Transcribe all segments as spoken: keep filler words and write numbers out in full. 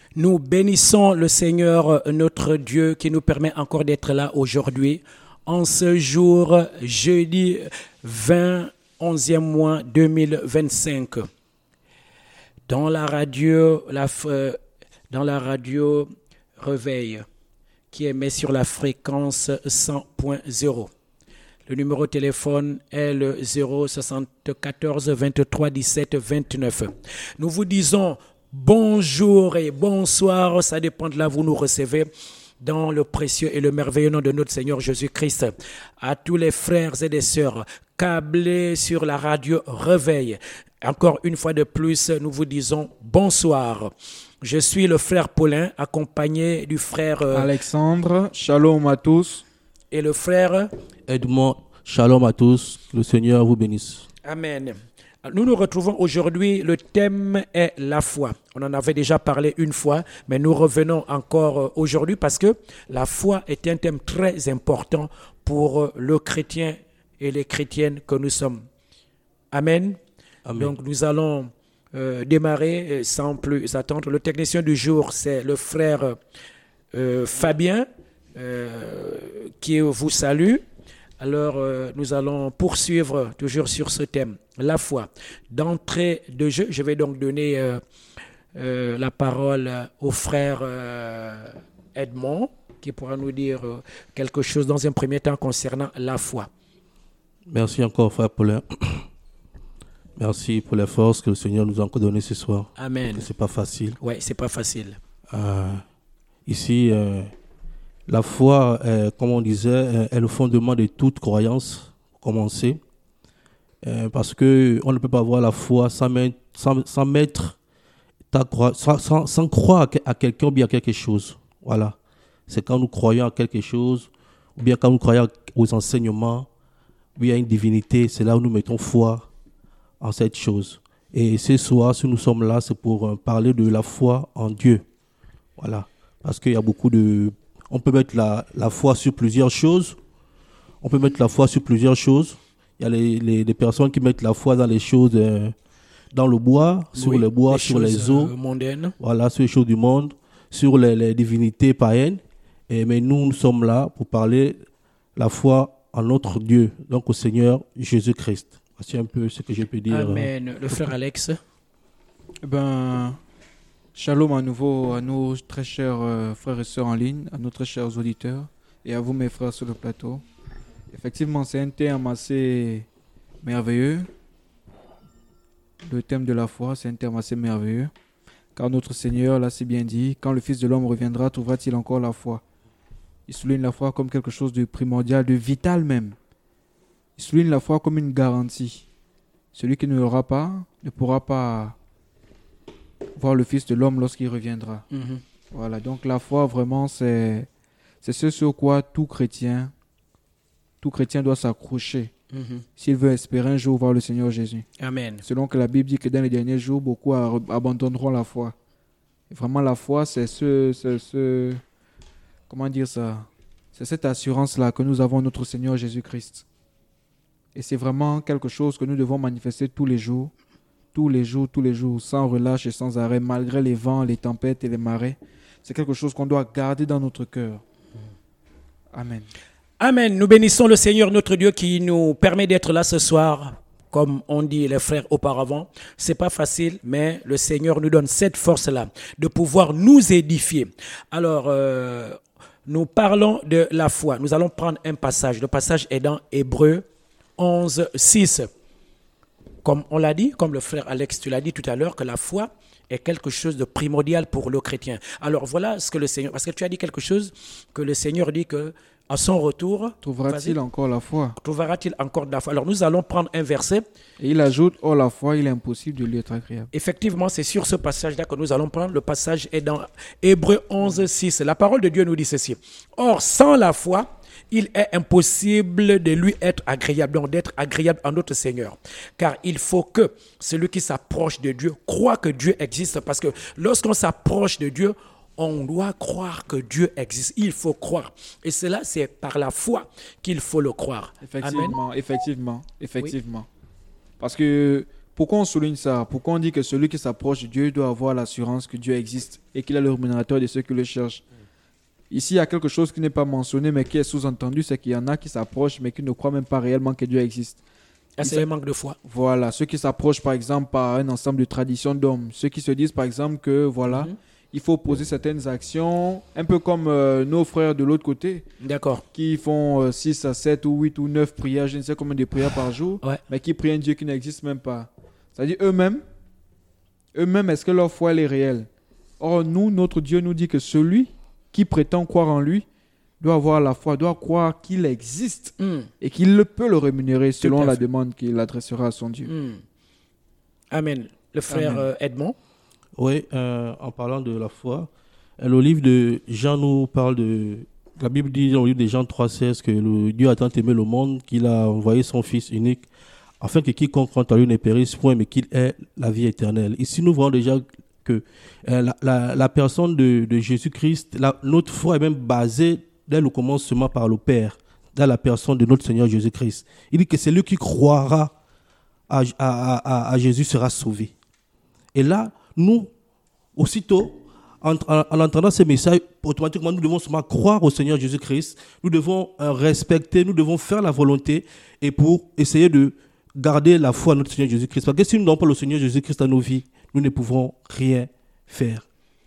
Nous bénissons le Seigneur, notre Dieu, qui nous permet encore d'être là aujourd'hui, en ce jour, jeudi vingt, onzième mois deux mille vingt-cinq. Dans la radio, la, euh, dans la radio Réveil, qui émet sur la fréquence cent point zéro. Le numéro de téléphone est le zéro soixante-quatorze vingt-trois dix-sept vingt-neuf. Nous vous disons bonjour et bonsoir, ça dépend de là où vous nous recevez, dans le précieux et le merveilleux nom de notre Seigneur Jésus-Christ. À tous les frères et des sœurs câblés sur la radio Réveil, encore une fois de plus, nous vous disons bonsoir. Je suis le frère Paulin, accompagné du frère euh, Alexandre. Shalom à tous. Et le frère Edmond. Shalom à tous. Le Seigneur vous bénisse. Amen. Nous nous retrouvons aujourd'hui. Le thème est la foi. On en avait déjà parlé une fois, mais nous revenons encore aujourd'hui parce que la foi est un thème très important pour le chrétien et les chrétiennes que nous sommes. Amen. Amen. Donc nous allons euh, démarrer sans plus attendre. Le technicien du jour, c'est le frère euh, Fabien euh, qui vous salue. Alors, euh, nous allons poursuivre toujours sur ce thème, la foi. D'entrée de jeu, je vais donc donner euh, euh, la parole au frère euh, Edmond, qui pourra nous dire euh, quelque chose dans un premier temps concernant la foi. Merci encore, frère Paulin. Merci pour les forces que le Seigneur nous a encore données ce soir. Amen. C'est pas facile. Oui, c'est pas facile. Euh, ici... Euh, La foi, euh, comme on disait, est le fondement de toute croyance, comme on sait. Euh, parce qu'on ne peut pas avoir la foi sans mettre, sans, sans mettre ta, sans, sans, sans croire à quelqu'un ou bien à quelque chose. Voilà. C'est quand nous croyons à quelque chose, ou bien quand nous croyons aux enseignements, ou bien à une divinité, c'est là où nous mettons foi en cette chose. Et ce soir, si nous sommes là, c'est pour euh, parler de la foi en Dieu. Voilà. Parce qu'il y a beaucoup de... On peut mettre la, la foi sur plusieurs choses. On peut mettre la foi sur plusieurs choses. Il y a les, les, les personnes qui mettent la foi dans les choses, euh, dans le bois, oui, sur le bois, les sur les eaux. Mondaines. Voilà, sur les choses du monde, sur les, les divinités païennes. Et, mais nous, nous sommes là pour parler la foi en notre Dieu, donc au Seigneur Jésus-Christ. Voici un peu ce que je peux dire. Amen. Le frère Alex. Ben... Shalom à nouveau à nos très chers euh, frères et sœurs en ligne, à nos très chers auditeurs et à vous mes frères sur le plateau. Effectivement, c'est un thème assez merveilleux. Le thème de la foi, c'est un thème assez merveilleux. Car notre Seigneur l'a si bien dit, quand le Fils de l'homme reviendra, trouvera-t-il encore la foi? Il souligne la foi comme quelque chose de primordial, de vital même. Il souligne la foi comme une garantie. Celui qui ne l'aura pas ne pourra pas voir le Fils de l'homme lorsqu'il reviendra. Mm-hmm. Voilà, donc la foi vraiment c'est c'est ce sur quoi tout chrétien tout chrétien doit s'accrocher mm-hmm. s'il veut espérer un jour voir le Seigneur Jésus. Amen. Selon que la Bible dit que dans les derniers jours beaucoup abandonneront la foi. Et vraiment la foi c'est ce, c'est ce comment dire ça c'est cette assurance là que nous avons en notre Seigneur Jésus-Christ. Et c'est vraiment quelque chose que nous devons manifester tous les jours. Tous les jours, tous les jours, sans relâche et sans arrêt, malgré les vents, les tempêtes et les marées. C'est quelque chose qu'on doit garder dans notre cœur. Amen. Amen. Nous bénissons le Seigneur, notre Dieu, qui nous permet d'être là ce soir. Comme on dit les frères auparavant, c'est pas facile, mais le Seigneur nous donne cette force-là de pouvoir nous édifier. Alors, euh, nous parlons de la foi. Nous allons prendre un passage. Le passage est dans Hébreux onze, six. Comme on l'a dit, comme le frère Alex, tu l'as dit tout à l'heure, que la foi est quelque chose de primordial pour le chrétien. Alors voilà ce que le Seigneur, parce que tu as dit quelque chose, que le Seigneur dit que à son retour, trouvera-t-il encore la foi? Trouvera-t-il encore de la foi? Alors nous allons prendre un verset. Et il ajoute, oh la foi, il est impossible de lui être agréable. Effectivement, c'est sur ce passage-là que nous allons prendre. Le passage est dans Hébreux onze, six. La parole de Dieu nous dit ceci. Or, sans la foi, il est impossible de lui être agréable, donc d'être agréable à notre Seigneur. Car il faut que celui qui s'approche de Dieu croit que Dieu existe. Parce que lorsqu'on s'approche de Dieu, on doit croire que Dieu existe. Il faut croire. Et cela, c'est par la foi qu'il faut le croire. Effectivement, Amen. effectivement, effectivement. Oui. Parce que pourquoi on souligne ça? Pourquoi on dit que celui qui s'approche de Dieu doit avoir l'assurance que Dieu existe et qu'il est le rémunérateur de ceux qui le cherchent? Ici, il y a quelque chose qui n'est pas mentionné, mais qui est sous-entendu, c'est qu'il y en a qui s'approchent, mais qui ne croient même pas réellement que Dieu existe. Ah, c'est un manque de foi. Voilà, ceux qui s'approchent, par exemple, par un ensemble de traditions d'hommes. Ceux qui se disent, par exemple, que, voilà, mm-hmm. il faut poser certaines actions, un peu comme euh, nos frères de l'autre côté. D'accord. Qui font euh, six à sept ou huit ou neuf prières, je ne sais combien de prières par jour, ouais. mais qui prient un Dieu qui n'existe même pas. C'est-à-dire eux-mêmes, eux-mêmes, est-ce que leur foi elle est réelle? Or, nous, notre Dieu nous dit que celui qui prétend croire en lui doit avoir la foi, doit croire qu'il existe mm. et qu'il le peut le rémunérer selon la demande qu'il adressera à son Dieu. Mm. Amen. Le frère Amen. Edmond. Oui, euh, en parlant de la foi, le livre de Jean nous parle de... La Bible dit dans le livre de Jean trois seize que le Dieu a tant aimé le monde qu'il a envoyé son Fils unique afin que quiconque croit en lui ne périsse point, mais qu'il ait la vie éternelle. Ici, nous voyons déjà que euh, la, la, la personne de, de Jésus-Christ, la, notre foi est même basée dès le commencement par le Père, dans la personne de notre Seigneur Jésus-Christ. Il dit que celui qui croira à, à, à, à Jésus sera sauvé. Et là, nous, aussitôt, en, en, en entendant ces messages, automatiquement, nous devons seulement croire au Seigneur Jésus-Christ. Nous devons euh, respecter, nous devons faire la volonté et pour essayer de garder la foi à notre Seigneur Jésus-Christ. Parce que si nous n'avons pas le Seigneur Jésus-Christ dans nos vies, nous ne pouvons rien faire.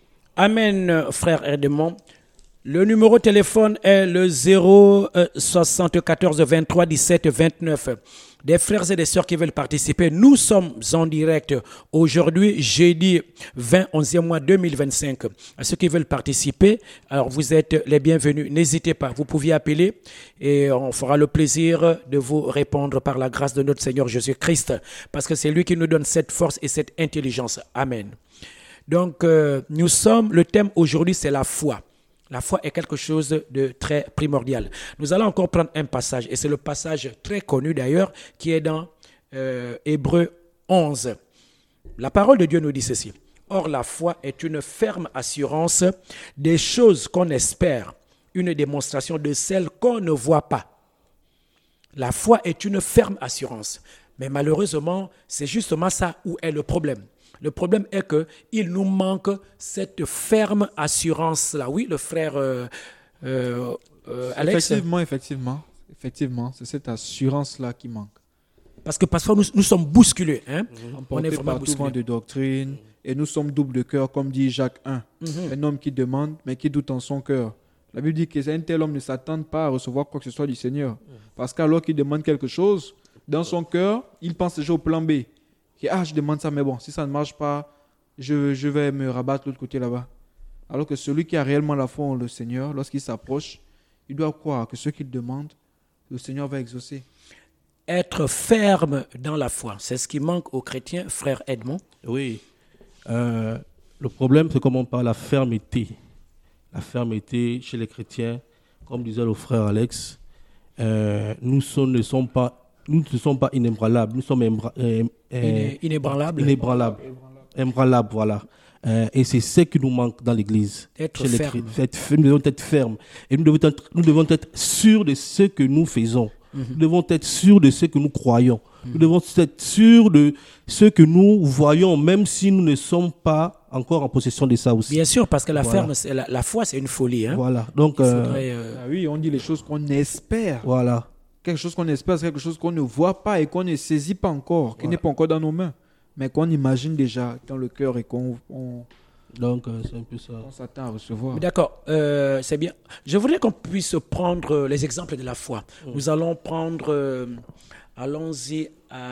Amen, frère Edmond. Le numéro de téléphone est le zéro soixante-quatorze vingt-trois dix-sept vingt-neuf. Des frères et des sœurs qui veulent participer, nous sommes en direct aujourd'hui, jeudi vingt onzième mois deux mille vingt-cinq. À ceux qui veulent participer, alors vous êtes les bienvenus. N'hésitez pas, vous pouvez appeler et on fera le plaisir de vous répondre par la grâce de notre Seigneur Jésus-Christ, parce que c'est lui qui nous donne cette force et cette intelligence. Amen. Donc, euh, nous sommes, le thème aujourd'hui, c'est la foi. La foi est quelque chose de très primordial. Nous allons encore prendre un passage, et c'est le passage très connu d'ailleurs, qui est dans euh, Hébreux onze. La parole de Dieu nous dit ceci. Or, la foi est une ferme assurance des choses qu'on espère, une démonstration de celles qu'on ne voit pas. La foi est une ferme assurance. Mais malheureusement, c'est justement ça où est le problème. Le problème est qu'il nous manque cette ferme assurance-là. Oui, le frère euh, euh, euh, Alex. Effectivement, effectivement. Effectivement, c'est cette assurance-là qui manque. Parce que parfois, nous, nous sommes bousculés. Hein? Mm-hmm. On est vraiment bousculés. De doctrine, et nous sommes double de cœur, comme dit Jacques un. Mm-hmm. Un homme qui demande, mais qui doute en son cœur. La Bible dit qu'un tel homme ne s'attend pas à recevoir quoi que ce soit du Seigneur. Mm-hmm. Parce qu'alors qu'il demande quelque chose, dans son cœur, il pense déjà au plan B. Ah, je demande ça, mais bon, si ça ne marche pas, je, je vais me rabattre de l'autre côté là-bas. Alors que celui qui a réellement la foi en le Seigneur, lorsqu'il s'approche, il doit croire que ce qu'il demande, le Seigneur va exaucer. Être ferme dans la foi, c'est ce qui manque aux chrétiens, frère Edmond. Oui. Euh, le problème, c'est comment on parle la fermeté. La fermeté chez les chrétiens, comme disait le frère Alex, euh, nous sommes, ne sommes pas Nous ne sommes pas inébranlables, nous sommes ébra- euh, euh, inébranlables. Inébranlables, ébranlables, voilà. Euh, et c'est ce qui nous manque dans l'Église. Être ferme. Être, nous devons être fermes. Et nous devons être, nous devons être sûrs de ce que nous faisons. Mm-hmm. Nous devons être sûrs de ce que nous croyons. Mm-hmm. Nous devons être sûrs de ce que nous voyons, même si nous ne sommes pas encore en possession de ça aussi. Bien sûr, parce que la, voilà. ferme, c'est, la, la foi, c'est une folie. Hein? Voilà. Donc, euh, faudrait, euh... Ah oui, on dit les choses qu'on espère. Voilà. Quelque chose qu'on espère, c'est quelque chose qu'on ne voit pas et qu'on ne saisit pas encore, qui voilà. n'est pas encore dans nos mains, mais qu'on imagine déjà dans le cœur et qu'on on, Donc, euh, c'est un peu ça. on s'attend à recevoir. D'accord, euh, c'est bien. Je voudrais qu'on puisse prendre les exemples de la foi. Mmh. Nous allons prendre, euh, allons-y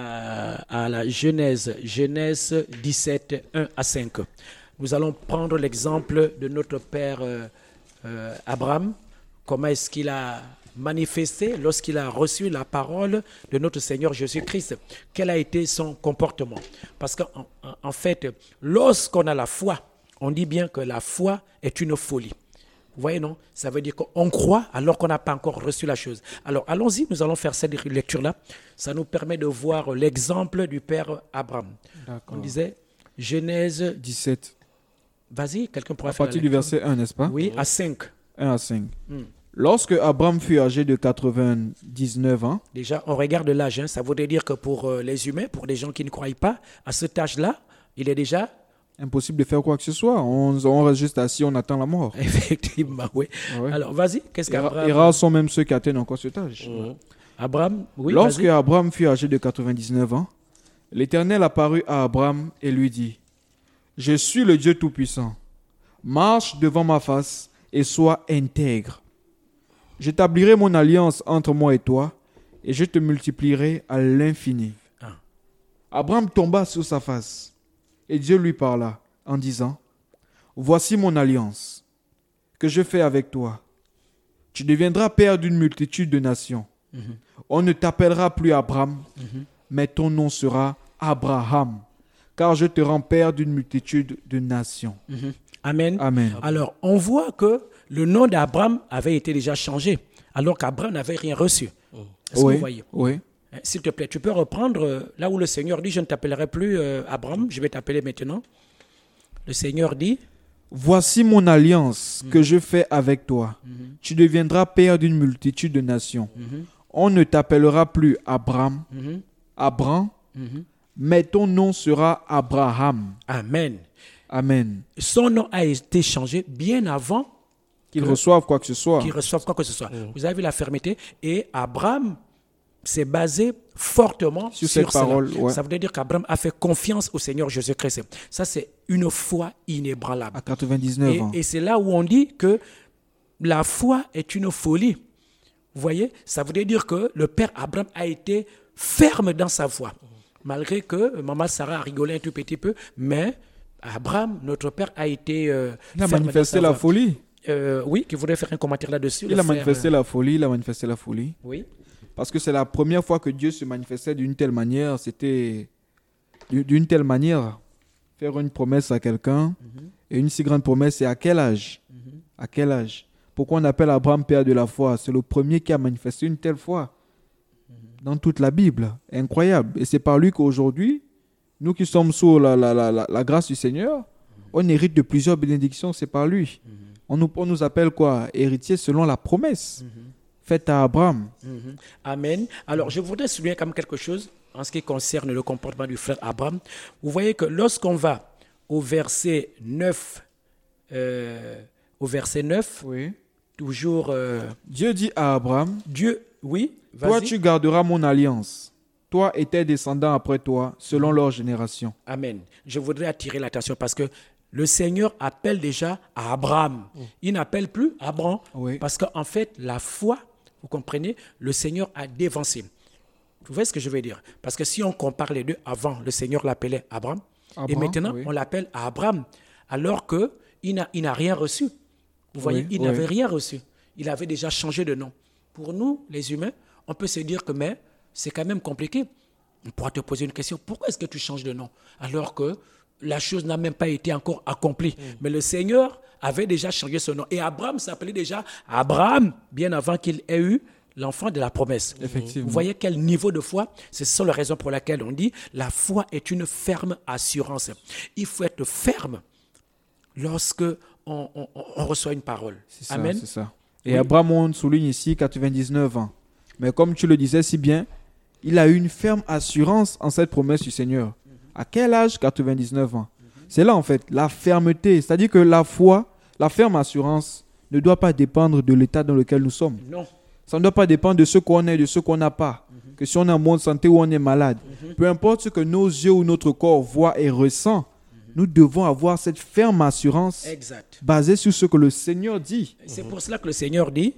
à, à la Genèse, Genèse dix-sept, un à cinq. Nous allons prendre l'exemple de notre père euh, euh, Abraham. Comment est-ce qu'il a manifesté lorsqu'il a reçu la parole de notre Seigneur Jésus-Christ? Quel a été son comportement? Parce qu'en en, en fait, lorsqu'on a la foi, on dit bien que la foi est une folie. Vous voyez, non? Ça veut dire qu'on croit alors qu'on n'a pas encore reçu la chose. Alors, allons-y, nous allons faire cette lecture-là. Ça nous permet de voir l'exemple du père Abraham. D'accord. On disait Genèse dix-sept. Vas-y, quelqu'un pourra à faire partir du verset un, n'est-ce pas? Oui, à cinq. un à cinq. Hmm. Lorsque Abraham fut âgé de quatre-vingt-dix-neuf ans, Déjà, on regarde l'âge. Hein. Ça voudrait dire que pour euh, les humains, pour les gens qui ne croient pas, à cet âge-là, il est déjà... impossible de faire quoi que ce soit. On, on reste juste assis, on attend la mort. Effectivement, oui. Ah ouais. Alors, vas-y, qu'est-ce Et, ra- qu'Abraham... et rares sont même ceux qui atteignent encore cet âge. Mhm. Abraham, oui, Lorsque vas-y. Abraham fut âgé de quatre-vingt-dix-neuf ans, l'Éternel apparut à Abraham et lui dit, « Je suis le Dieu Tout-Puissant. Marche devant ma face et sois intègre. J'établirai mon alliance entre moi et toi, et je te multiplierai à l'infini. Ah. » Abraham tomba sur sa face, et Dieu lui parla en disant, « Voici mon alliance que je fais avec toi. Tu deviendras père d'une multitude de nations. Mhm. On ne t'appellera plus Abraham, Mhm. mais ton nom sera Abraham, car je te rends père d'une multitude de nations. Mhm. Amen. Amen. Alors, on voit que le nom d'Abraham avait été déjà changé, alors qu'Abraham n'avait rien reçu. Est-ce que Oui, vous voyez? oui. Hein, s'il te plaît, tu peux reprendre euh, là où le Seigneur dit, je ne t'appellerai plus euh, Abraham, je vais t'appeler maintenant. Le Seigneur dit, Voici mon alliance que je fais avec toi. Tu deviendras père d'une multitude de nations. mhm, On ne t'appellera plus Abraham, mhm, Abraham, mhm. mais ton nom sera Abraham. Amen. Amen. Son nom a été changé bien avant Qu'il que- reçoive quoi que ce soit. qu'il reçoive quoi que ce soit. Vous avez vu la fermeté. Et Abraham s'est basé fortement Sur sur, cette cela. parole, ouais. Ça veut dire qu'Abraham a fait confiance au Seigneur Jésus-Christ. Ça, c'est une foi inébranlable. À quatre-vingt-dix-neuf Et, ans. et c'est là où on dit que la foi est une folie. Vous voyez, ça voudrait dire que le père Abraham a été ferme dans sa foi. Malgré que maman Sarah a rigolé un tout petit peu, mais Abraham, notre père, a été euh, Il a ferme manifesté dans sa la foi. folie. Euh, oui, qui voudrait faire un commentaire là-dessus. Il le a frère, manifesté euh, la folie, il a manifesté la folie. Oui. Parce que c'est la première fois que Dieu se manifestait d'une telle manière. C'était d'une d'une telle manière. Faire une promesse à quelqu'un, et une si grande promesse, et à quel âge? À quel âge? Pourquoi on appelle Abraham père de la foi? C'est le premier qui a manifesté une telle foi dans toute la Bible. Incroyable. Et c'est par lui qu'aujourd'hui, nous qui sommes sous la, la, la, la, la grâce du Seigneur, on hérite de plusieurs bénédictions, c'est par lui. On nous, on nous appelle quoi? Héritiers selon la promesse faite à Abraham. Mhm. Amen. Alors, je voudrais souligner quand même quelque chose en ce qui concerne le comportement du frère Abraham. Vous voyez que lorsqu'on va au verset neuf, euh, au verset neuf, Oui. toujours euh, Dieu dit à Abraham, Dieu, oui, toi vas-y. tu garderas mon alliance, toi et tes descendants après toi, selon leur génération. Amen. Je voudrais attirer l'attention parce que le Seigneur appelle déjà à Abraham. Il n'appelle plus Abraham Oui. parce qu'en fait, la foi, vous comprenez, le Seigneur a dévancé. Vous voyez ce que je veux dire? Parce que si on compare les deux, avant, le Seigneur l'appelait Abraham, et Abraham, maintenant, oui. on l'appelle Abraham, alors qu'il n'a, il n'a rien reçu. Vous voyez, Oui, il oui. n'avait rien reçu. Il avait déjà changé de nom. Pour nous, les humains, on peut se dire que mais c'est quand même compliqué. On pourra te poser une question. Pourquoi est-ce que tu changes de nom alors que la chose n'a même pas été encore accomplie? Mais le Seigneur avait déjà changé son nom. Et Abraham s'appelait déjà Abraham, bien avant qu'il ait eu l'enfant de la promesse. Effectivement. Vous voyez quel niveau de foi? C'est ça la raison pour laquelle on dit la foi est une ferme assurance. Il faut être ferme lorsque on, on- on reçoit une parole. C'est ça, Amen. c'est ça. Et Oui. Abraham, on souligne ici quatre-vingt-dix-neuf ans. Mais comme tu le disais si bien, il a eu une ferme assurance en cette promesse du Seigneur. À quel âge? quatre-vingt-dix-neuf ans. C'est là en fait la fermeté. C'est-à-dire que la foi, la ferme assurance ne doit pas dépendre de l'état dans lequel nous sommes. Non. Ça ne doit pas dépendre de ce qu'on est, de ce qu'on n'a pas. Que si on est en bonne santé ou on est malade. Peu importe ce que nos yeux ou notre corps voient et ressent, nous devons avoir cette ferme assurance Exact. basée sur ce que le Seigneur dit. C'est pour cela que le Seigneur dit,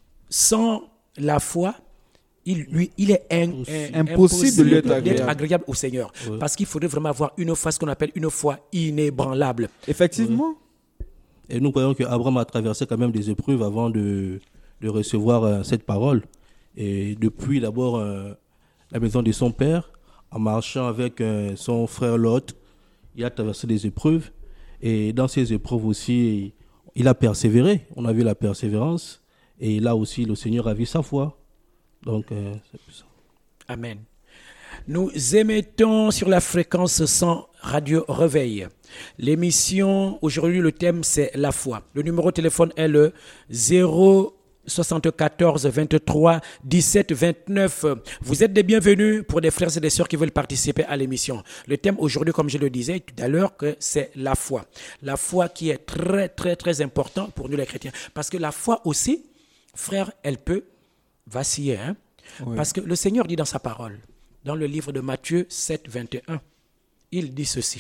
sans la foi, il, lui, il est in- in- Impossible de lui être d'être agréable. agréable au Seigneur. Ouais. Parce qu'il faudrait vraiment avoir une foi, ce qu'on appelle une foi inébranlable. Effectivement. Et nous croyons qu'Abraham a traversé quand même des épreuves avant de, de recevoir euh, cette parole. Et depuis d'abord euh, la maison de son père, en marchant avec euh, son frère Lot, il a traversé des épreuves. Et dans ces épreuves aussi, il a persévéré. On a vu la persévérance. Et là aussi, le Seigneur a vu sa foi. Donc, euh, c'est plus ça. Amen. Nous émettons sur la fréquence cent Radio Réveil. L'émission, aujourd'hui, le thème, c'est la foi. Le numéro de téléphone est le zéro soixante-quatorze, vingt-trois, dix-sept, vingt-neuf. Vous êtes les bienvenus pour des frères et des sœurs qui veulent participer à l'émission. Le thème aujourd'hui, comme je le disais tout à l'heure, que c'est la foi. La foi qui est très, très, très important pour nous les chrétiens. Parce que la foi aussi, frère, elle peut vaciller. Hein? Oui. Parce que le Seigneur dit dans sa parole, dans le livre de Matthieu sept, vingt et un, il dit ceci,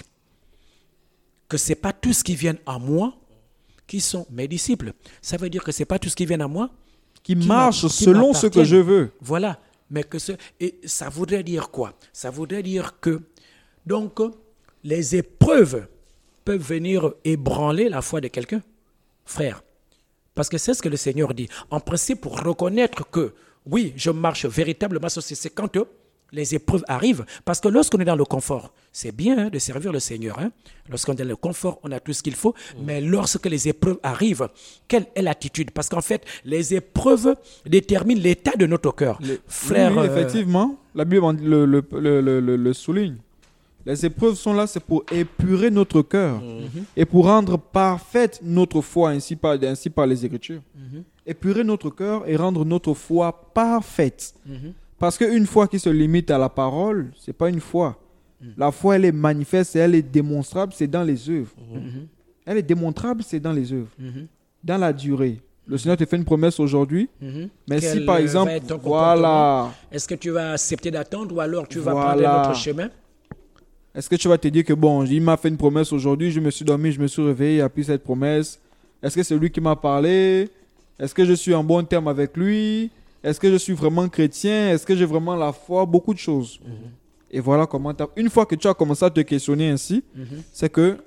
que ce n'est pas tout ce qui vient à moi qui sont mes disciples. Ça veut dire que ce n'est pas tout ce qui vient à moi qui, qui marche selon ce que je veux. Voilà. Mais que ce, et ça voudrait dire quoi? Ça voudrait dire que donc les épreuves peuvent venir ébranler la foi de quelqu'un, frère. Parce que c'est ce que le Seigneur dit. En principe, pour reconnaître que oui, je marche véritablement, c'est quand les épreuves arrivent. Parce que lorsqu'on est dans le confort, c'est bien hein, de servir le Seigneur. Hein. Lorsqu'on est dans le confort, on a tout ce qu'il faut. Mmh. Mais lorsque les épreuves arrivent, quelle est l'attitude? Parce qu'en fait, les épreuves déterminent l'état de notre cœur. Les... Frère, oui, effectivement, euh... la Bible le, le, le, le, le, le souligne. Les épreuves sont là, c'est pour épurer notre cœur mmh. et pour rendre parfaite notre foi, ainsi par, ainsi par les Écritures. Mmh. Épurer notre cœur et rendre notre foi parfaite. Mmh. Parce qu'une foi qui se limite à la parole, ce n'est pas une foi. Mmh. La foi, elle est manifeste et elle est démonstrable, c'est dans les œuvres. Mmh. Elle est démontrable, c'est dans les œuvres. Mmh. Dans la durée. Le Seigneur te fait une promesse aujourd'hui, mmh. mais Quel si par exemple, voilà. Est-ce que tu vas accepter d'attendre ou alors tu vas voilà. prendre un autre chemin? Est-ce que tu vas te dire que bon, il m'a fait une promesse aujourd'hui, je me suis dormi, je me suis réveillé, il n'y a plus cette promesse. Est-ce que c'est lui qui m'a parlé? Est-ce que je suis en bon terme avec lui? Est-ce que je suis vraiment chrétien? Est-ce que j'ai vraiment la foi? Beaucoup de choses. Mm-hmm. Et voilà comment... Une fois que tu as commencé à te questionner ainsi, mm-hmm. c'est que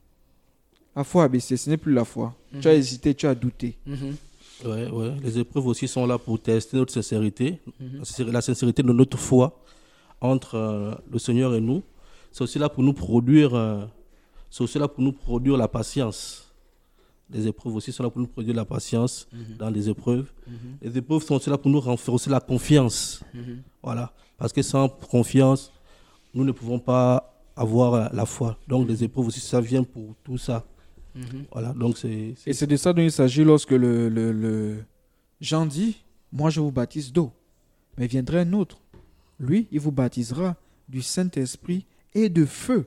la foi a baissé. Ce n'est plus la foi. Mm-hmm. Tu as hésité, tu as douté. Mm-hmm. Ouais, ouais. Les épreuves aussi sont là pour tester notre sincérité, mm-hmm. la sincérité de notre foi entre euh, le Seigneur et nous. C'est aussi là pour nous produire, euh, c'est aussi là pour nous produire la patience. Les épreuves aussi sont là pour nous produire la patience mm-hmm. dans les épreuves. Mm-hmm. Les épreuves sont aussi là pour nous renforcer la confiance. Mm-hmm. Voilà. Parce que sans confiance, nous ne pouvons pas avoir la foi. Donc, mm-hmm. les épreuves aussi, ça vient pour tout ça. Mm-hmm. Voilà. Donc, c'est, c'est... Et c'est de ça dont il s'agit lorsque le, le, le Jean dit, moi, je vous baptise d'eau, mais viendra un autre. Lui, il vous baptisera du Saint-Esprit et de feu.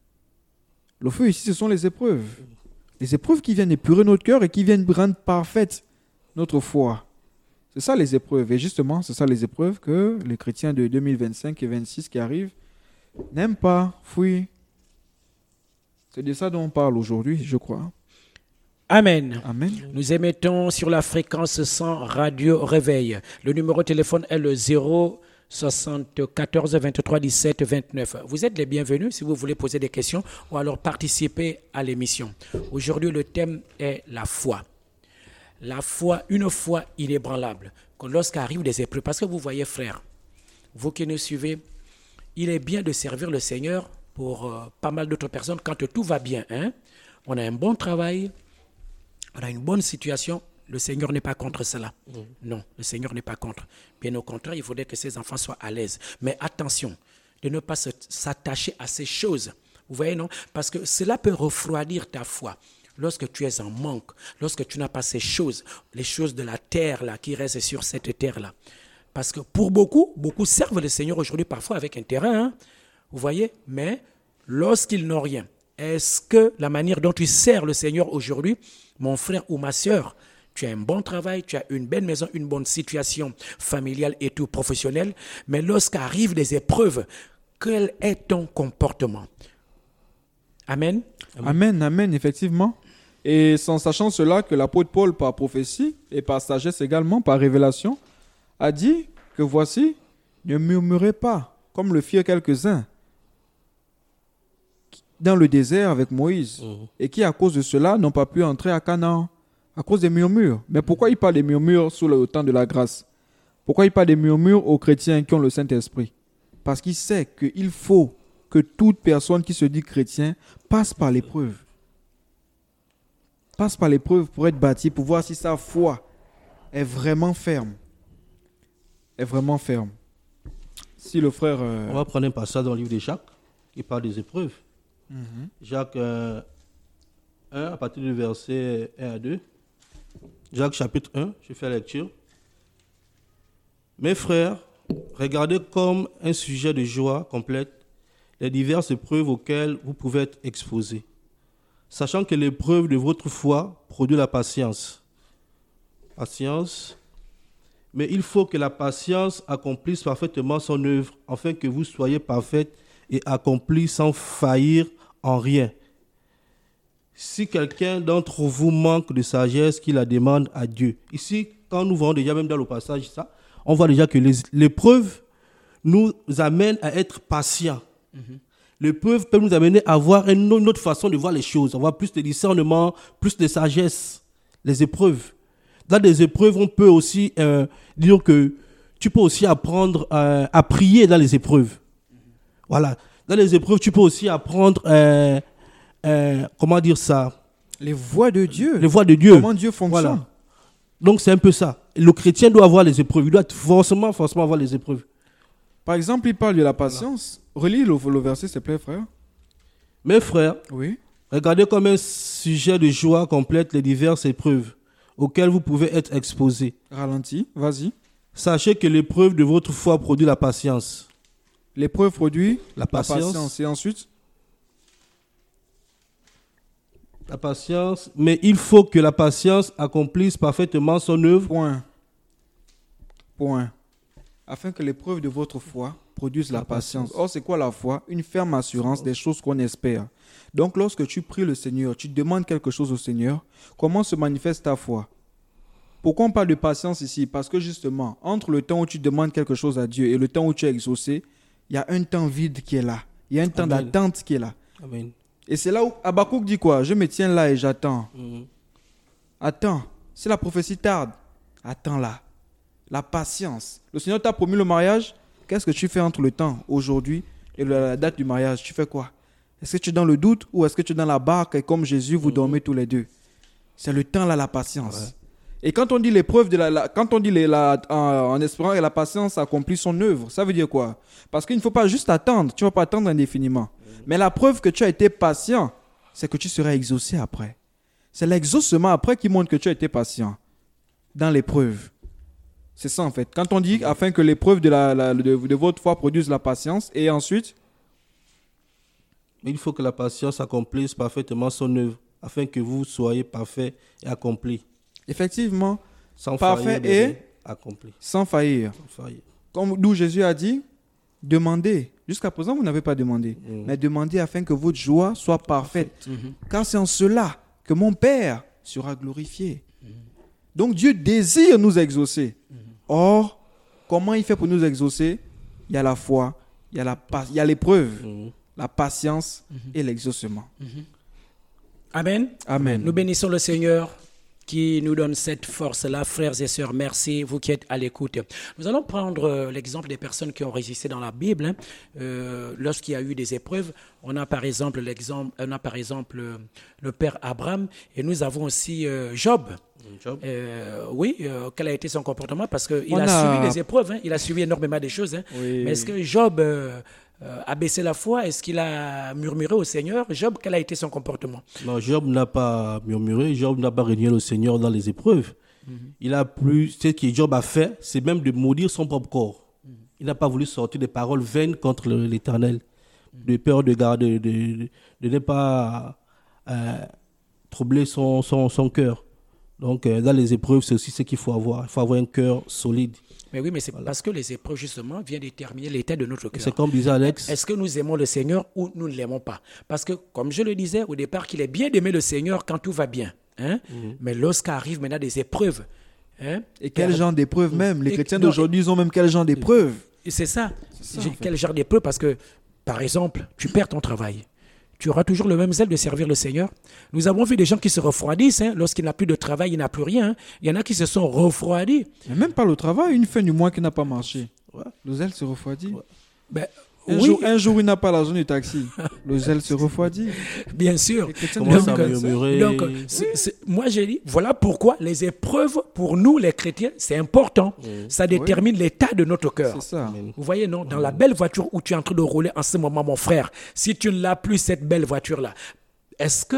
Le feu ici, ce sont les épreuves. Les épreuves qui viennent épurer notre cœur et qui viennent rendre parfaite notre foi. C'est ça les épreuves. Et justement, c'est ça les épreuves que les chrétiens de deux mille vingt-cinq et deux mille vingt-six qui arrivent n'aiment pas, fuient. C'est de ça dont on parle aujourd'hui, je crois. Amen. Amen. Nous émettons sur la fréquence cent Radio Réveil. Le numéro de téléphone est le zéro soixante-quatorze, vingt-trois, dix-sept, vingt-neuf. Vous êtes les bienvenus si vous voulez poser des questions ou alors participer à l'émission. Aujourd'hui, le thème est la foi. La foi, une foi inébranlable. Que lorsqu'arrivent des épreuves, parce que vous voyez, frère, vous qui nous suivez, il est bien de servir le Seigneur pour euh, pas mal d'autres personnes quand tout va bien. Hein? On a un bon travail, on a une bonne situation. Le Seigneur n'est pas contre cela. Mmh. Non, le Seigneur n'est pas contre. Bien au contraire, il faudrait que ses enfants soient à l'aise. Mais attention, de ne pas se, s'attacher à ces choses. Vous voyez, non? Parce que cela peut refroidir ta foi. Lorsque tu es en manque, lorsque tu n'as pas ces choses, les choses de la terre là, qui restent sur cette terre-là. Parce que pour beaucoup, beaucoup servent le Seigneur aujourd'hui parfois avec un terrain. Hein? Vous voyez? Mais lorsqu'ils n'ont rien, est-ce que la manière dont tu sers le Seigneur aujourd'hui, mon frère ou ma sœur, tu as un bon travail, tu as une belle maison, une bonne situation familiale et tout professionnelle, mais lorsqu'arrivent des épreuves, quel est ton comportement? Amen. Amen, amen, effectivement. Et sans sachant cela que l'apôtre Paul, par prophétie et par sagesse également, par révélation, a dit que voici, ne murmurez pas, comme le firent quelques-uns dans le désert avec Moïse, mmh. et qui, à cause de cela, n'ont pas pu entrer à Canaan. À cause des murmures. Mais pourquoi il parle des murmures sous le temps de la grâce? Pourquoi il parle des murmures aux chrétiens qui ont le Saint-Esprit? Parce qu'il sait qu'il faut que toute personne qui se dit chrétien passe par l'épreuve. Passe par l'épreuve pour être bâti, pour voir si sa foi est vraiment ferme. Est vraiment ferme. Si le frère... Euh... On va prendre un passage dans le livre de Jacques qui parle des épreuves. Mm-hmm. Jacques euh, un, à partir du verset un à deux. Jacques chapitre un, je fais la lecture. Mes frères, regardez comme un sujet de joie complète les diverses épreuves auxquelles vous pouvez être exposés, sachant que l'épreuve de votre foi produit la patience. Patience. Mais il faut que la patience accomplisse parfaitement son œuvre, afin que vous soyez parfaits et accomplis sans faillir en rien. Si quelqu'un d'entre vous manque de sagesse, qu'il la demande à Dieu. Ici, quand nous voyons déjà même dans le passage ça, on voit déjà que les, l'épreuve nous amène à être patients. Mm-hmm. L'épreuve peut nous amener à avoir une, une autre façon de voir les choses, avoir plus de discernement, plus de sagesse. Les épreuves. Dans les épreuves, on peut aussi euh, dire que tu peux aussi apprendre euh, à prier dans les épreuves. Mm-hmm. Voilà. Dans les épreuves, tu peux aussi apprendre, euh, euh, comment dire ça? Les voies de Dieu. Les voies de Dieu. Comment Dieu fonctionne. Voilà. Donc, c'est un peu ça. Le chrétien doit avoir les épreuves. Il doit forcément, forcément avoir les épreuves. Par exemple, il parle de la patience. Voilà. Relis le, le verset, s'il te plaît, frère. Mes frères, oui. Regardez comme un sujet de joie complète les diverses épreuves auxquelles vous pouvez être exposés. Ralentis, vas-y. Sachez que l'épreuve de votre foi produit la patience. L'épreuve produit la patience. la patience. Et ensuite La patience, mais il faut que la patience accomplisse parfaitement son œuvre. Point. Point. Afin que l'épreuve de votre foi produise la, la patience. patience. Or, c'est quoi la foi? Une ferme assurance des choses qu'on espère. Donc, lorsque tu pries le Seigneur, tu demandes quelque chose au Seigneur, comment se manifeste ta foi? Pourquoi on parle de patience ici? Parce que justement, entre le temps où tu demandes quelque chose à Dieu et le temps où tu es exaucé, il y a un temps vide qui est là. Il y a un temps Amen. D'attente qui est là. Amen. Et c'est là où Habakkuk dit quoi? Je me tiens là et j'attends. Mm-hmm. Attends. Si la prophétie tarde, attends là. La patience. Le Seigneur t'a promis le mariage. Qu'est-ce que tu fais entre le temps, aujourd'hui, et la date du mariage? Tu fais quoi? Est-ce que tu es dans le doute ou est-ce que tu es dans la barque et comme Jésus, vous mm-hmm. dormez tous les deux? C'est le temps là, la patience. Ouais. Et quand on dit l'épreuve de la, la quand on dit les, la, en, en espérant que la patience accomplit son œuvre, ça veut dire quoi? Parce qu'il ne faut pas juste attendre. Tu ne vas pas attendre indéfiniment. Mais la preuve que tu as été patient, c'est que tu seras exaucé après. C'est l'exaucement après qui montre que tu as été patient dans l'épreuve. C'est ça en fait. Quand on dit afin que l'épreuve de, la, la, de, de votre foi produise la patience, et ensuite, il faut que la patience accomplisse parfaitement son œuvre, afin que vous soyez parfaits et accomplis. Effectivement, sans parfait faillir, et accompli. Sans faillir. Sans faillir. Comme d'où Jésus a dit, demandez. Jusqu'à présent, vous n'avez pas demandé. Mmh. Mais demandez afin que votre joie soit parfaite. Mmh. Car c'est en cela que mon Père sera glorifié. Mmh. Donc Dieu désire nous exaucer. Mmh. Or, comment il fait pour nous exaucer? Il y a la foi, il y a, la, il y a l'épreuve, mmh. la patience mmh. et l'exaucement. Mmh. Amen. Amen. Nous bénissons le Seigneur qui nous donne cette force-là. Frères et sœurs, merci, vous qui êtes à l'écoute. Nous allons prendre euh, l'exemple des personnes qui ont résisté dans la Bible. Hein. Euh, lorsqu'il y a eu des épreuves, on a par exemple l'exemple, on a par exemple euh, le père Abraham, et nous avons aussi euh, Job. Job. Euh, oui, euh, quel a été son comportement? Parce qu'il a, a suivi des épreuves, hein. Il a suivi énormément de choses. Hein. Oui. Mais est-ce que Job euh, euh, a baissé la foi? Est-ce qu'il a murmuré au Seigneur? Job, quel a été son comportement? Non, Job n'a pas murmuré, Job n'a pas renié le Seigneur dans les épreuves. Mm-hmm. Il a plus, ce que Job a fait, c'est même de maudire son propre corps. Mm-hmm. Il n'a pas voulu sortir des paroles vaines contre le, l'Éternel, mm-hmm. de peur de garder, de, de, de ne pas euh, troubler son, son, son cœur. Donc, euh, dans les épreuves, c'est aussi ce qu'il faut avoir. Il faut avoir un cœur solide. Mais oui, mais c'est voilà. Parce que les épreuves, justement, viennent déterminer l'état de notre cœur. C'est comme disait Alex. Est-ce que nous aimons le Seigneur ou nous ne l'aimons pas? Parce que, comme je le disais au départ, qu'il est bien d'aimer le Seigneur quand tout va bien. Hein? Mm-hmm. Mais lorsqu'arrivent maintenant des épreuves. Hein? Et quel genre d'épreuves même? Les et, chrétiens non, d'aujourd'hui, ils ont même quel genre d'épreuves? C'est ça. C'est ça en fait. Quel genre d'épreuves? Parce que, par exemple, tu perds ton travail. Tu auras toujours le même zèle de servir le Seigneur. Nous avons vu des gens qui se refroidissent. Hein, lorsqu'il n'a plus de travail, il n'a plus rien. Hein. Il y en a qui se sont refroidis. Mais même pas le travail, une fin du mois qui n'a pas marché. Ouais. Le zèle se refroidit. Ouais. Ben, un, oui. jour, un jour, il n'a pas l'argent du taxi. Le zèle se refroidit. Bien sûr. Donc, à murmurer. donc c'est, c'est, moi, j'ai dit, voilà pourquoi les épreuves, pour nous, les chrétiens, c'est important. Mmh. Ça détermine oui. l'état de notre cœur. C'est ça. Vous voyez, non? Dans mmh. la belle voiture où tu es en train de rouler en ce moment, mon frère, si tu ne l'as plus, cette belle voiture-là, est-ce que